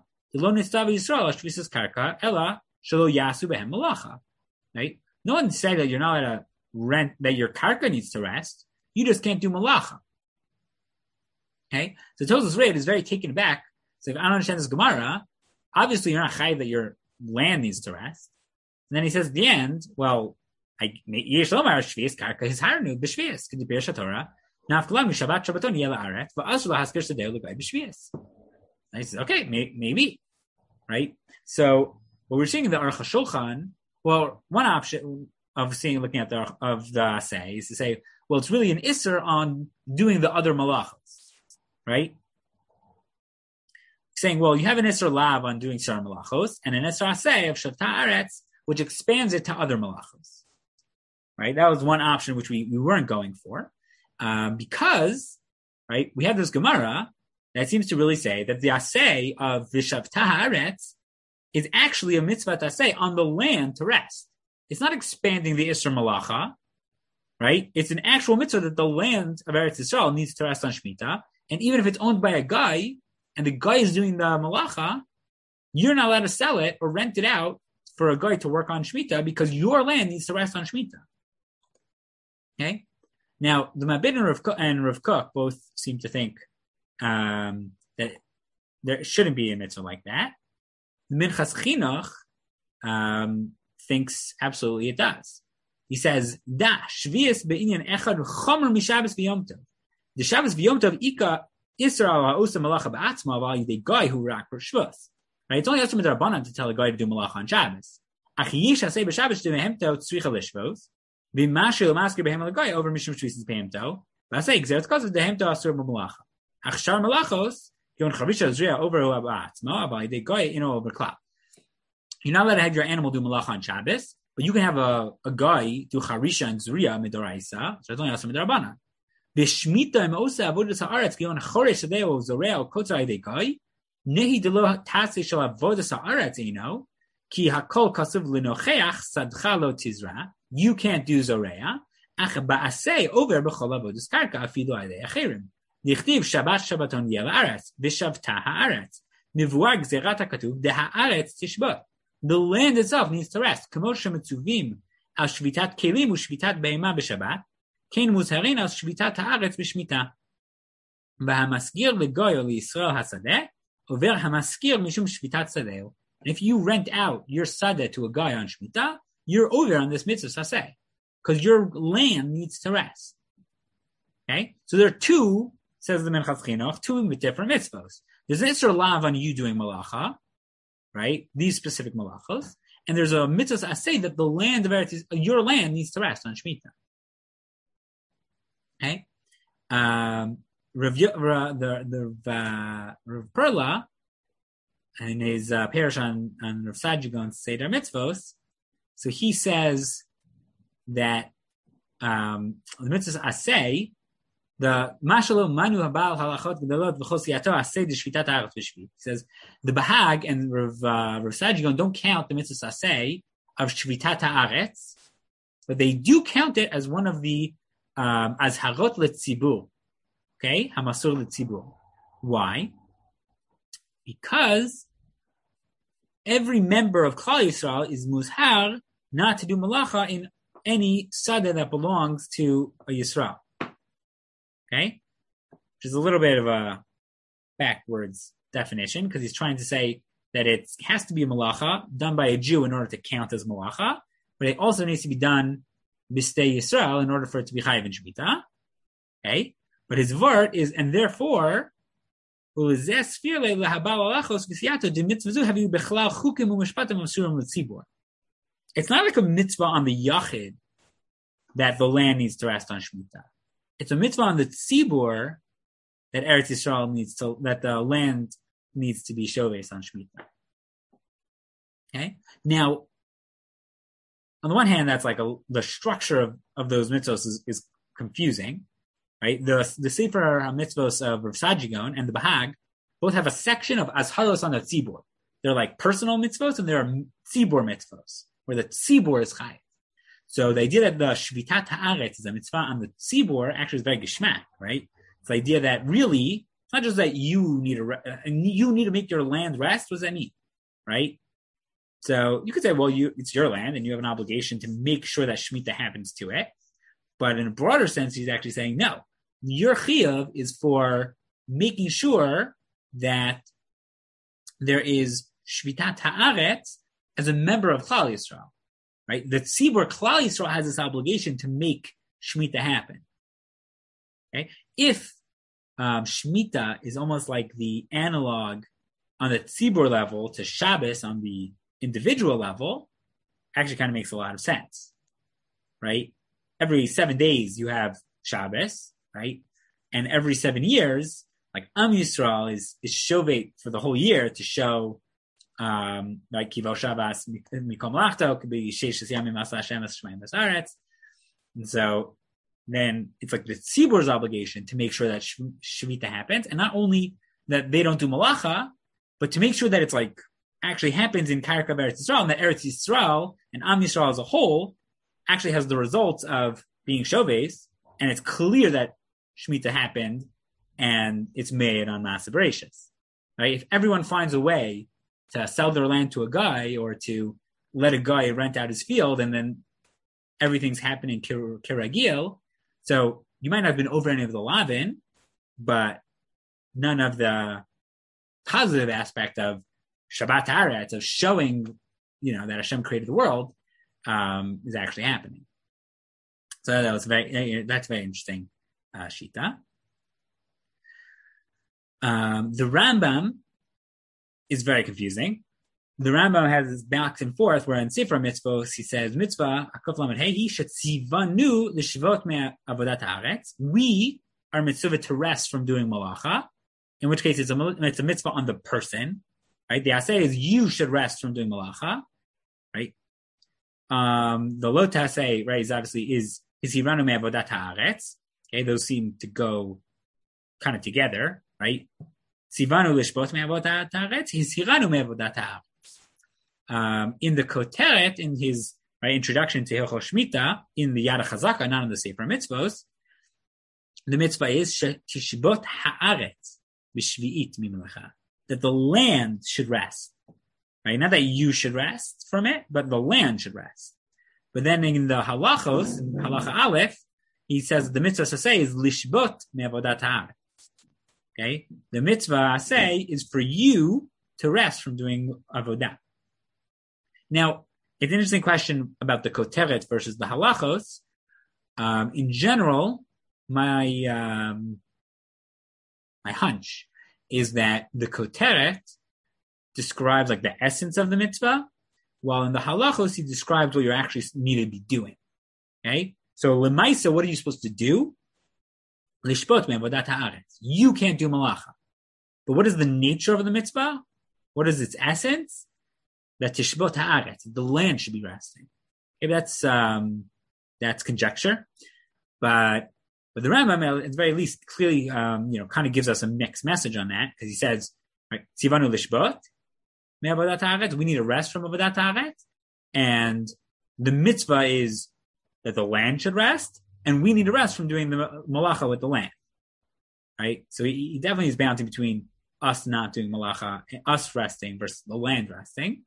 A: Right? No one said that you're not allowed to rent, that your karka needs to rest. You just can't do malacha. Okay? So Tosfos Red is very taken aback. So if I don't understand this Gemara, obviously you're not chayiv that your land needs to rest. And then he says at the end, well, I yesh lomar shvius karka his harnu b'shvius could be Torah. Now, Shabbat Shabbaton yela aret, va'asla haskir sadeu l'gai b'shvius. I said, okay, may, maybe, right? So what we're seeing in the Aruch HaShulchan, well, one option of seeing, looking at the of the say is to say, well, it's really an isser on doing the other malachos, right? Saying, well, you have an isser lav on doing shar malachos, and an isser asay of shavta aretz, which expands it to other malachos, right? That was one option which we, we weren't going for. Um, because, right, we have this Gemara that seems to really say that the asay of Vishavta Haaretz is actually a mitzvah asay on the land to rest. It's not expanding the Isser Malacha, right? It's an actual mitzvah that the land of Eretz Yisrael needs to rest on Shemitah. And even if it's owned by a guy, and the guy is doing the Malacha, you're not allowed to sell it or rent it out for a guy to work on Shemitah because your land needs to rest on Shemitah. Okay? Now, the Mabed and Rav Kook, and Rav Kook both seem to think um, that there shouldn't be a mitzvah like that. The Minchas Chinuch um, thinks absolutely it does. He says, "Da shvius be'inyan echad chomer mishabbos v'yom tov." The Shabbos v'yom tov ika Yisrael ha'osa malacha ba'atzma v'al yidei guy who rak for shvus. Right? It's only Yosem D'Rabbanan to tell a guy to do malacha on Shabbos. Ach yish hasei b'Shabbos de'mehem tov tzricha l'shvus. V'mashil masker behem l'goy over mishum shvisas behemto. V'asei gzeret koz dehemto asur b'malacha. Ach shar malachos yon chavisha zriya over hu ba'atzma v'al yidei guy ino over klal. You're not allowed to have your animal do malacha on Shabbos, but you can have a, a guy do charisha and zuriya midoraisa. So it's only Yosem D'Rabbanan. V'shmita im osa avodas haaretz gion choresh adeo zorea kotza yidei guy. Nehi delo tasei shel avodas haaretz ino ki hakol kasuv linocheach sadcha lo tizra. You can't do zorea. Ach ba'asei over b'chol avodas karka afilu yidei acherim. Dichtiv Shabbat Shabbaton yel haaretz v'shavta haaretz. Nivuar gzerat hakatuv de haaretz tishbot. The land itself needs to rest. K'moshe mitzuvim al shvitat kelim u'shvitat be'ema b'Shabbat. Kein muzharin al shvitat haaretz b'shmita. V'hamaskir legoyo liYisrael hasadeh over hamaskir mishum shvitat sadeh. If you rent out your sadeh to a guy on shmita, you're over on this mitzvah saseh because your land needs to rest. Okay, so there are two, says the Minchas Chinuch, two different mitzvahs. There's an Isser Lav on you doing malacha, right? These specific malachos, and there's a mitzvah saseh that the land of Eretz, your land needs to rest on shmita. Okay, um, Rav, the the uh, Rav Perla in his uh, parish on on Rav Sajigon's Seder Mitzvos, so he says that um, the mitzvah asay the mashalo manu habal halachot gedolot v'chosiyato asay de shvitat haaretz v'shvit. He says the Bahag and Rav uh, Rav Sajigon don't count the mitzvah asay of shvitat haaretz, but they do count it as one of the Um, as harot letzibur, okay, hamasur letzibur. Why? Because every member of Klal Yisrael is muzhar not to do malacha in any sada that belongs to a Yisrael. Okay? Which is a little bit of a backwards definition, because he's trying to say that it has to be a malacha done by a Jew in order to count as malacha, but it also needs to be done b'stei Yisrael in order for it to be chayiv in Shemitah. Okay? But his vart is, and therefore, it's not like a mitzvah on the yachid that the land needs to rest on Shemitah. It's a mitzvah on the tzibur that Eretz Yisrael needs to, that the land needs to be shoves on Shemitah. Okay? Now, on the one hand, that's like a, the structure of, of those mitzvahs is, is confusing, right? The, the Sefer HaMitzvos of Rav Sajigon and the Bahag both have a section of azharos on the tzibur. They're like personal mitzvos, and there are tzibur mitzvos, where the tzibur is chayiv. So the idea that the Shvitat Haaretz is a mitzvah on the tzibur actually is very geshmak, right? It's the idea that really, it's not just that you need to, re- you need to make your land rest. What does that mean, right? So you could say, well, you, it's your land, and you have an obligation to make sure that Shemitah happens to it. But in a broader sense, he's actually saying, no, your chiyuv is for making sure that there is Shvitat Haaretz as a member of Klal Yisrael, right? The tzibur Klal Yisrael has this obligation to make Shemitah happen. Okay, if um, Shemitah is almost like the analog on the tzibur level to Shabbos on the individual level, actually kind of makes a lot of sense, right? Every seven days you have Shabbos, right? And every seven years, like Am Yisrael is is shovet for the whole year to show, um, like Kivo Shabbos Mikom Lachto could be Sheish Yamim Asa Hashem Shemaim Basaretz, and so then it's like the Tzibur's obligation to make sure that Shemitah happens, and not only that they don't do malacha, but to make sure that it's like actually happens in Karka Eretz Yisrael, and that Eretz Yisrael and Am Yisrael as a whole actually has the results of being shoves, and it's clear that Shemitah happened, and it's made on Maaseh Bereishis, right? If everyone finds a way to sell their land to a guy or to let a guy rent out his field, and then everything's happening kiragil, so you might not have been over any of the lavin, but none of the positive aspect of Shabbat Haaretz, of showing, you know, that Hashem created the world, um, is actually happening. So that was very, that's very interesting, uh, Shita. Um, the Rambam is very confusing. The Rambam has this back and forth where in Sefer Mitzvos he says, Mitzvah, we are mitzvah to rest from doing malacha, in which case it's a, it's a mitzvah on the person, right? The asay is you should rest from doing malacha, right? Um, the lo taseh, right, is obviously is is hiranu me'avodat haaretz. Okay, those seem to go kind of together, right? Sivanu lishbot me'avodat haaretz, his hiranu me'avodat haaretz. Um, in the Koteret, in his right, introduction to Hilchos Shmita, in the Yad HaChazaka, not in the Sefer Mitzvos, the mitzvah is tishbot haaretz b'shvi'it mimlecha, that the land should rest. Right? Not that you should rest from it, but the land should rest. But then in the halachos, in halacha aleph, he says the mitzvah asay is lishbot me'avodat haaretz. Okay, the mitzvah asay is for you to rest from doing avodah. Now, it's an interesting question about the koteret versus the halachos. Um, in general, my um, my hunch is that the koteret describes like the essence of the mitzvah, while in the halachos he describes what you actually need to be doing. Okay, so lemaisa, what are you supposed to do? Lishpot me'avodat haaretz. You can't do malacha, but what is the nature of the mitzvah? What is its essence? That tishbot haaretz, the land should be resting. Maybe that's um, that's conjecture, but but the Rambam, at the very least, clearly um, you know kind of gives us a mixed message on that, because he says, right, tzivanu lishbot me'avodat haaretz, we need to rest from avodat haaretz, and the mitzvah is that the land should rest, and we need to rest from doing the malacha with the land. Right, so he, he definitely is balancing between us not doing malacha, us resting versus the land resting.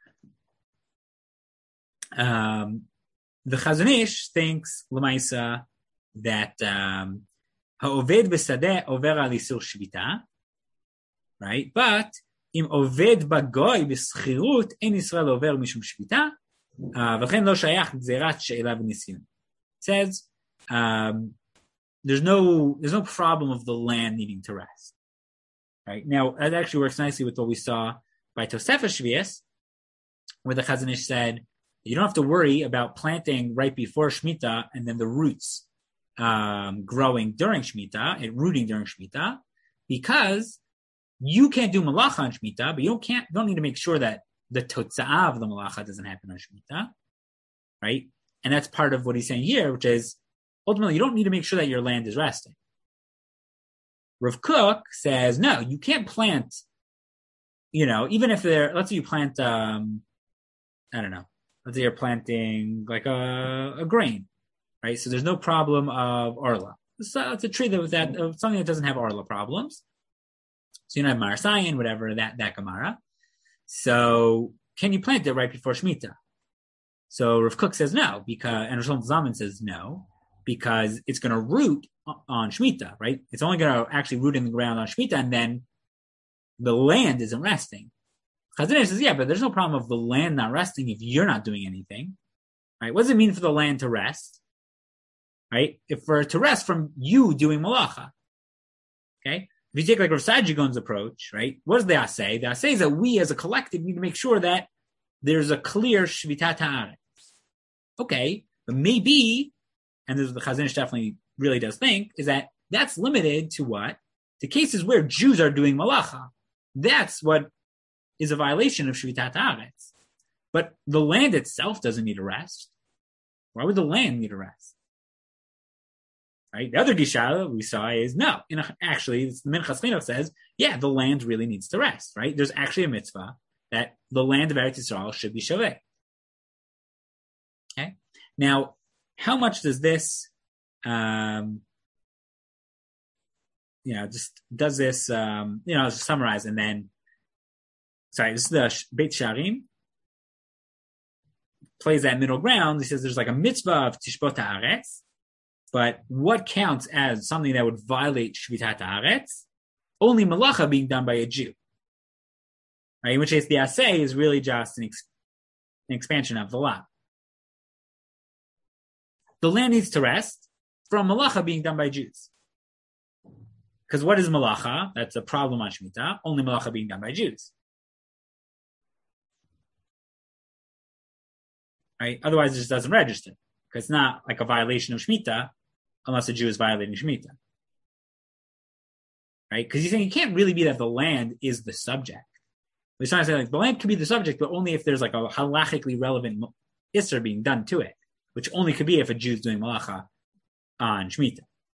A: Um, the Chazon Ish thinks l'maisa that um, ha'oved b'sadeh over al isur shvita, right? But im oved bagoy b'schirut en Yisrael over mishum shvita, v'chen lo shayach gzerat she'ela v'nisyon. Says um, there's no there's no problem of the land needing to rest. Right now, that actually works nicely with what we saw by Tosefes Shvius, where the Chazon Ish said you don't have to worry about planting right before Shemitah and then the roots um, growing during Shemitah and rooting during Shemitah, because you can't do malacha on Shemitah, but you don't can't don't need to make sure that the totza'ah of the malacha doesn't happen on Shemitah, right? And that's part of what he's saying here, which is ultimately you don't need to make sure that your land is resting. Rav Kook says, no, you can't plant, you know, even if they're, let's say you plant, um, I don't know, let's say you're planting like a, a grain, right? So there's no problem of Arla. It's a, it's a tree that was that, uh, something that doesn't have Arla problems. So you don't have Marasayan, whatever, that, that Gemara. So can you plant it right before Shemitah? So Rav Kook says no, because, and Rosh Zaman says no, because it's going to root on Shemitah, right? It's only going to actually root in the ground on Shemitah, and then the land isn't resting. Chazon Ish says, yeah, but there's no problem of the land not resting if you're not doing anything, right? What does it mean for the land to rest, right? If for to rest from you doing malacha, okay? If you take like Rav Saadia Gaon's approach, right? What does the Asay? The Asay is that we as a collective need to make sure that there's a clear Shvitat Haaretz. Okay, but maybe, and this is the Chazon Ish definitely really does think, is that that's limited to what? To cases where Jews are doing malacha. That's what is a violation of Shvitat Haaretz. But the land itself doesn't need a rest. Why would the land need a rest? Right? The other gisha we saw is no. You know, actually, the Minchas Chinuch says, yeah, the land really needs to rest. Right? There's actually a mitzvah that the land of Eretz Yisrael should be shaveh. Okay. Now, how much does this, um, you know, just does this, um, you know, I'll just summarize and then, sorry, this is the Beit Sharim, plays that middle ground. He says there's like a mitzvah of Tishbot Haaretz, but what counts as something that would violate Shvitat Haaretz? Only malacha being done by a Jew. Right? In which case the Asay is really just an, ex- an expansion of the law. The land needs to rest from malacha being done by Jews. Because what is malacha? That's a problem on Shemitah. Only malacha being done by Jews. Right? Otherwise, it just doesn't register. Because it's not like a violation of Shemitah unless a Jew is violating Shemitah. Right? Because he's saying it can't really be that the land is the subject. He's trying to say like the land could be the subject, but only if there's like a halachically relevant isser being done to it, which only could be if a Jew's doing malacha on Shemitah.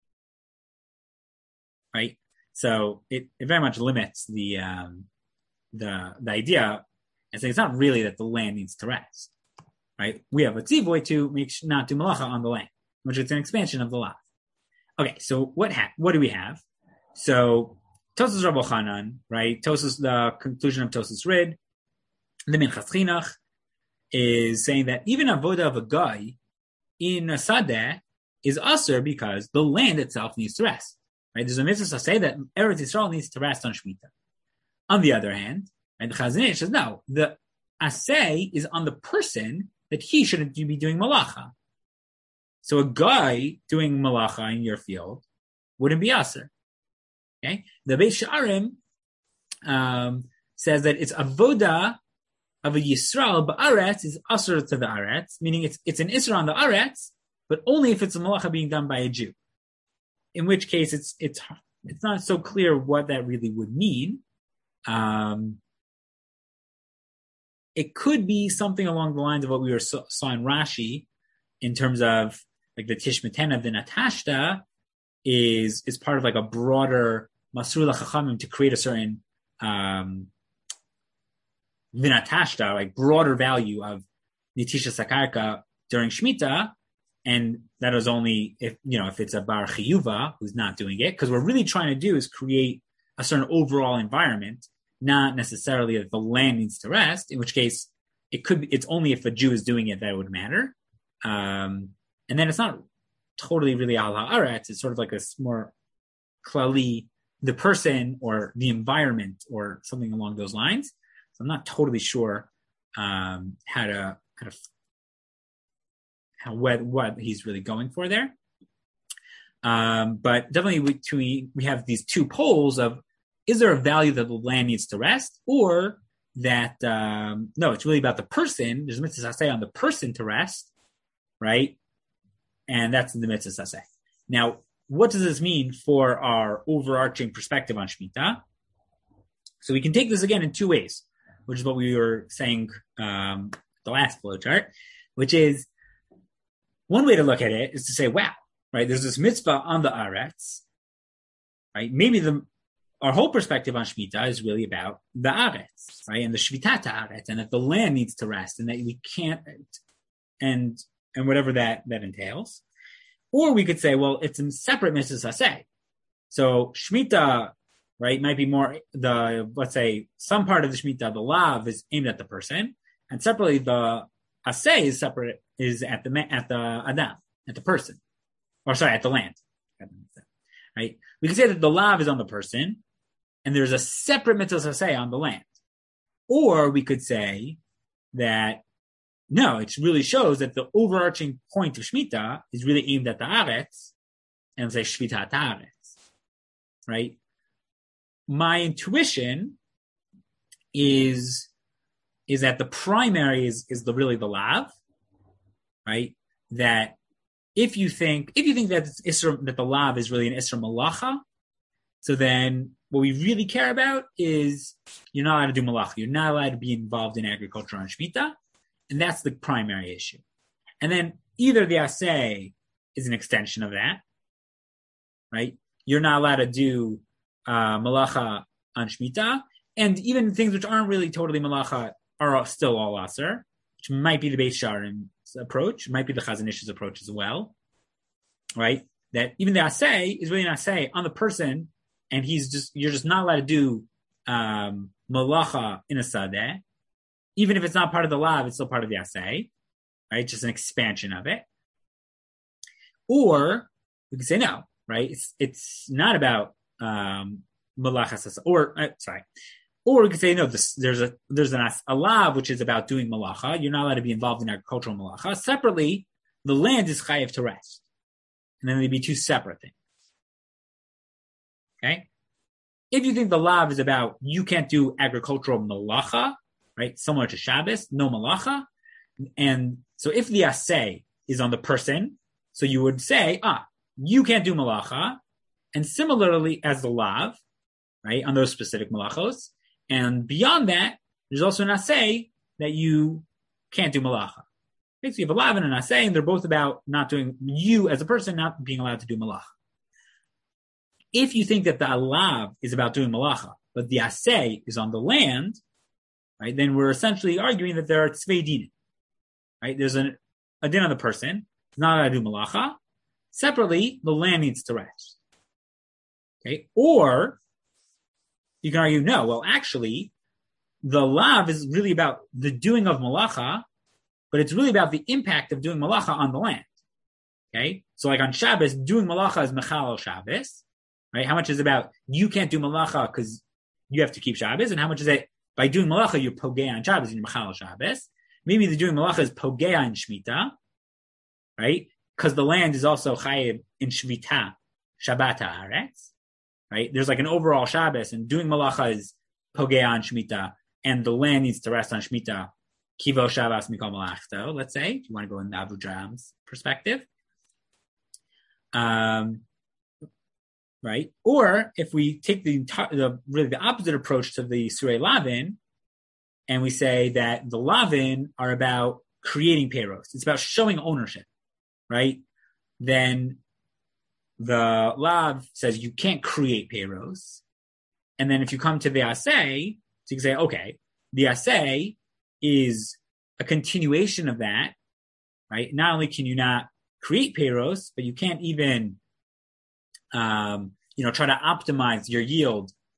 A: Right? So it, it very much limits the um, the the idea and saying it's not really that the land needs to rest. Right? We have a tzivoy to make not do malacha on the land, which is an expansion of the law. Okay, so what ha- what do we have? So Tosas Rabbi Chanan, right? Tosas, the conclusion of Tosas Rid, the Minchas Chinuch is saying that even avoda of a guy in a sadeh is usher because the land itself needs to rest. Right? There's a mitzvah to say that Eretz Yisrael needs to rest on Shemitah. On the other hand, and the Chazon Ish says no, the asay is on the person that he shouldn't be doing malacha. So a guy doing malacha in your field wouldn't be usher. Okay, the Beit Sha'arim um, says that it's avoda of a Yisrael ba'aretz is usher to the aretz, meaning it's it's an isra on the aretz, but only if it's a malacha being done by a Jew. In which case, it's it's it's not so clear what that really would mean. Um, it could be something along the lines of what we were saw, saw in Rashi, in terms of like the Tishmeten of the Natashta is is part of like a broader Masrul HaChachamim to create a certain um, Vinatashta, like broader value of Nitisha Sakarka during Shemitah, and that is only if you know if it's a Bar Chiyuva who's not doing it, because what we're really trying to do is create a certain overall environment, not necessarily that the land needs to rest, in which case it could be, it's only if a Jew is doing it that it would matter. Um, and then it's not totally really al ha'aretz, it's sort of like a more klali, the person or the environment or something along those lines. So I'm not totally sure um, how to how to how what what he's really going for there. Um, but definitely we, we we have these two poles of, is there a value that the land needs to rest, or that um, no, it's really about the person. There's a mitzvah saseh on the person to rest, right? And that's the mitzvah saseh. Now, what does this mean for our overarching perspective on Shemitah? So we can take this again in two ways, which is what we were saying um, the last flowchart, which is one way to look at it is to say, wow, right? There's this mitzvah on the Aretz, right? Maybe the our whole perspective on Shemitah is really about the Aretz, right? And the Shvitat Aretz, and that the land needs to rest, and that we can't, and and whatever that that entails. Or we could say, well, it's a separate mitzvah saseh. So Shemitah, right, might be more the, let's say, some part of the Shemitah, the lav, is aimed at the person, and separately the aseh is separate, is at the at the adam, at the person, or sorry, at the land. Right? We can say that the lav is on the person, and there's a separate mitzvah saseh on the land. Or we could say that no, it really shows that the overarching point of Shemitah is really aimed at the Aretz, and say Shvitat Aretz, right? My intuition is is that the primary is is the really the lav, right? That if you think if you think that it's Isra, that the lav is really an Isra Malacha, so then what we really care about is you're not allowed to do Malacha. You're not allowed to be involved in agriculture on Shemitah. And that's the primary issue. And then either the aseh is an extension of that, right? You're not allowed to do uh, malacha on Shemitah, and even things which aren't really totally malacha are still all aser, which might be the Beis Sharim's approach, might be the Chazon Ish's approach as well, right? That even the aseh is really an aseh on the person, and he's just you're just not allowed to do um, malacha in a sadeh. Even if it's not part of the lav, it's still part of the aseh, right? Just an expansion of it. Or we can say no, right? It's it's not about um, malachas, or uh, sorry. Or we could say no. This, there's a there's an a lav which is about doing malacha. You're not allowed to be involved in agricultural malacha. Separately, the land is chayiv to rest, and then they'd be two separate things. Okay. If you think the lav is about you can't do agricultural malacha, right? Similar to Shabbos, no malacha. And so if the aseh is on the person, so you would say, ah, you can't do malacha. And similarly as the lav, right, on those specific malachos. And beyond that, there's also an aseh that you can't do malacha. Okay, so you have a lav and an aseh, and they're both about not doing, you as a person not being allowed to do malacha. If you think that the lav is about doing malacha, but the aseh is on the land, right, then we're essentially arguing that there are tzvei dinim, right? There's an, a din on the person, not allowed to do malacha. Separately, the land needs to rest. Okay, or you can argue, no, well, actually, the lav is really about the doing of malacha, but it's really about the impact of doing malacha on the land. Okay, so like on Shabbos, doing malacha is mechal Shabbos, right? How much is about you can't do malacha because you have to keep Shabbos, and how much is it by doing malacha, you're pogea on Shabbos and you're machal Shabbos. Maybe the doing malacha is pogea in Shemitah, right? Because the land is also chayiv in Shvita, Shabbat haaretz, right? There's like an overall Shabbos, and doing malacha is pogea on Shemitah, and the land needs to rest on Shemitah. Kivo Shabbos mikol malachto, let's say, if you want to go in the Abu Dram's perspective. Um, right? Or if we take the, the really the opposite approach to the Surei Lavin, and we say that the Lavin are about creating payros, it's about showing ownership, right? Then the Lav says you can't create payros, and then if you come to the Aseh, so you can say, okay, the Aseh is a continuation of that, right? Not only can you not create payros, but you can't even Um, you know, try to optimize your yield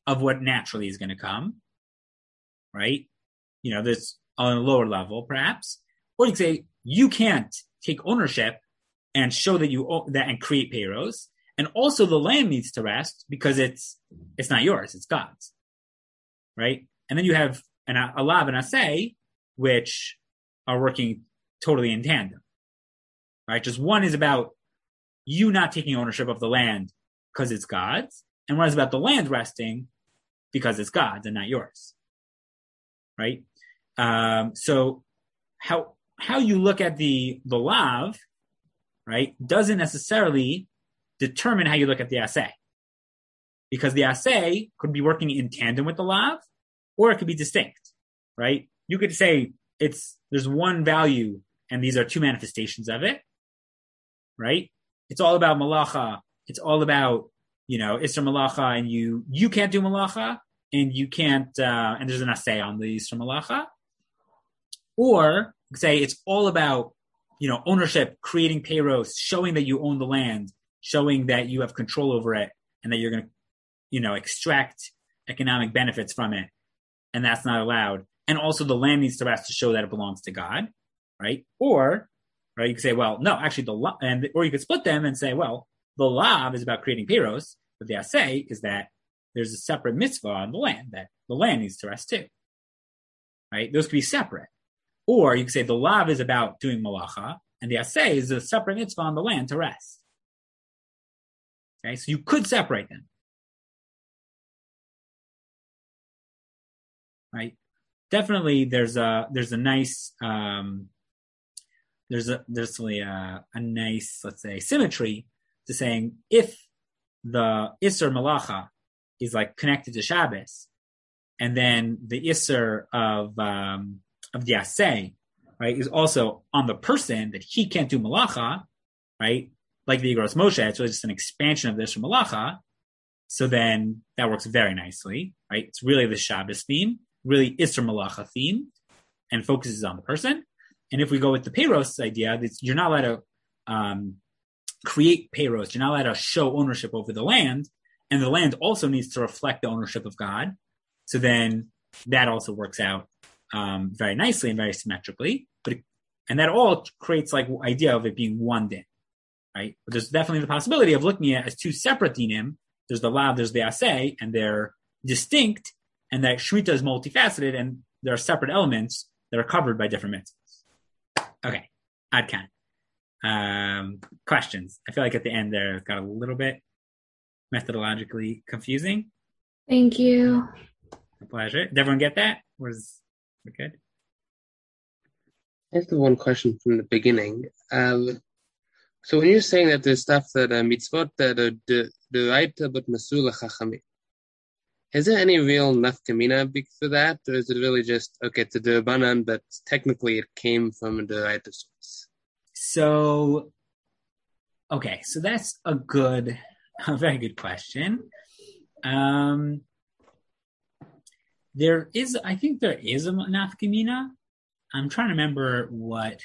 A: of what naturally is going to come, right? You know, this on a lower level, perhaps. Or you can say, you can't take ownership and show that you own that and create payros. And also the land needs to rest because it's it's not yours, it's God's. Right? And then you have an a lav and a say, which are working totally in tandem. Right? Just one is about you not taking ownership of the land because it's God's, and one is about the land resting because it's God's and not yours. Right? Um, so how how you look at the the lav, right, doesn't necessarily determine how you look at the assay. Because the assay could be working in tandem with the lav, or it could be distinct, right? You could say it's there's one value and these are two manifestations of it, right? It's all about malacha. It's all about, you know, Isra malacha, and you you can't do malacha, and you can't, uh, and there's an assay on the Isra malacha. Or say it's all about, you know, ownership, creating payros, showing that you own the land, showing that you have control over it, and that you're going to, you know, extract economic benefits from it, and that's not allowed. And also the land needs to rest to show that it belongs to God, right? Or, right, you could say, well, no, actually the and or you could split them and say, well, the lav is about creating payros, but the assay is that there's a separate mitzvah on the land that the land needs to rest too, right? Those could be separate. Or you could say the lav is about doing malacha, and the assay is a separate mitzvah on the land to rest. Okay, so you could separate them. Right? Definitely there's a there's a nice um, there's a there's a, a nice, let's say, symmetry to saying if the Isser Malacha is like connected to Shabbos, and then the Isser of um, of the Asay, right, is also on the person that he can't do Malacha, right? Like the Igros Moshe, it's really just an expansion of the Isser Malacha. So then that works very nicely, right? It's really the Shabbos theme, really Isser Malacha theme, and focuses on the person. And if we go with the Peiros idea, that you're not allowed to um, create Peiros, you're not allowed to show ownership over the land, and the land also needs to reflect the ownership of God. So then that also works out um, very nicely and very symmetrically. But it, and that all creates like idea of it being one din, right? But there's definitely the possibility of looking at it as two separate dinim. There's the lav, there's the asay, and they're distinct, and that Shemitah is multifaceted, and there are separate elements that are covered by different mitzvahs. Okay, Ad Kan. Um, questions? I feel like at the end there it got a little bit methodologically confusing.
B: Thank you.
A: A pleasure. Did everyone get that? Was it good?
C: I have the one question from the beginning. Um, so when you're saying that there's stuff that uh, mitzvot that are the the right but masul chachamim, is there any real nafkamina for that, or is it really just okay to the Rabbanan, but technically it came from the right source?
A: So, okay, so that's a good, a very good question. Um, there is, I think there is a nafkamina. I'm trying to remember what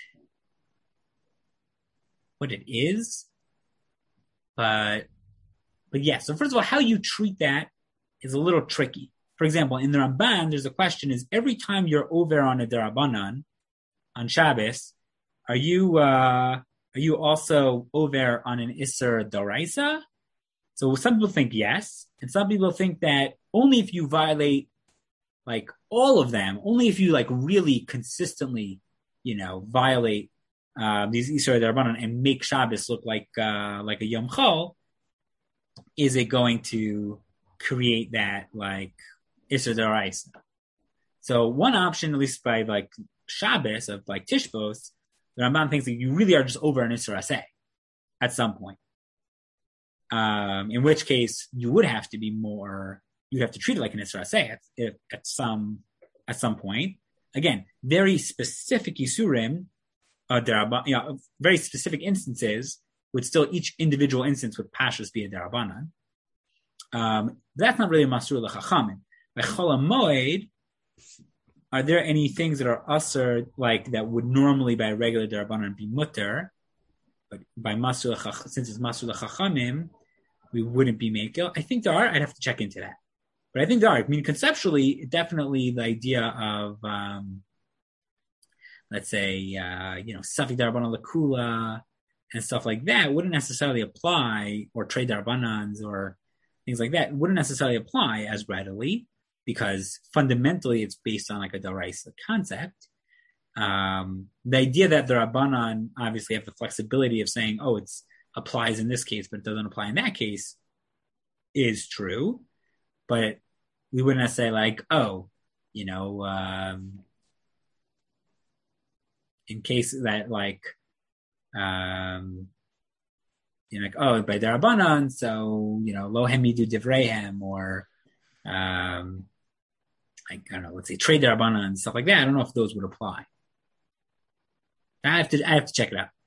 A: what it is, but but yeah. So first of all, how you treat that is a little tricky. For example, in the Ramban, there's a question: is every time you're over on a derabanan on Shabbos, are you uh, are you also over on an Isser Doraisa? So some people think yes, and some people think that only if you violate like all of them, only if you like really consistently, you know, violate uh, these Isser Darabanan and make Shabbos look like uh, like a Yom Chol, is it going to create that like Isser Doraisa? So one option, at least by like Shabbos of like Tishbos, the Ramban thinks that you really are just over an Isser Aseh at some point. Um, in which case you would have to be more, you'd have to treat it like an Isra Aseh at, at some at some point. Again, very specific Yisurim, uh, you know, very specific instances would still, each individual instance would pashas be a derabanan. Um, that's not really a masur l'chachamim. By Chol HaMoed, are there any things that are usher like that would normally by regular derabanan be mutter, but by masur since it's masur l'chachamim, we wouldn't be makel? I think there are. I'd have to check into that. But I think there are. I mean, conceptually, definitely the idea of, um, let's say, uh, you know, Safik Darabana Lakula and stuff like that wouldn't necessarily apply, or trade Darabanans or things like that wouldn't necessarily apply as readily, because fundamentally it's based on like a Daraisa concept. Um, the idea that the Rabbanan obviously have the flexibility of saying, oh, it's applies in this case, but it doesn't apply in that case, is true. But we wouldn't say like, oh, you know, um, in case that like, um, you know, like, oh, by the Rabbanan, so, you know, lo hemidu divrehem, or, um, I don't know, let's say trade the Rabbanan and stuff like that. I don't know if those would apply. I have to, I have to check it out.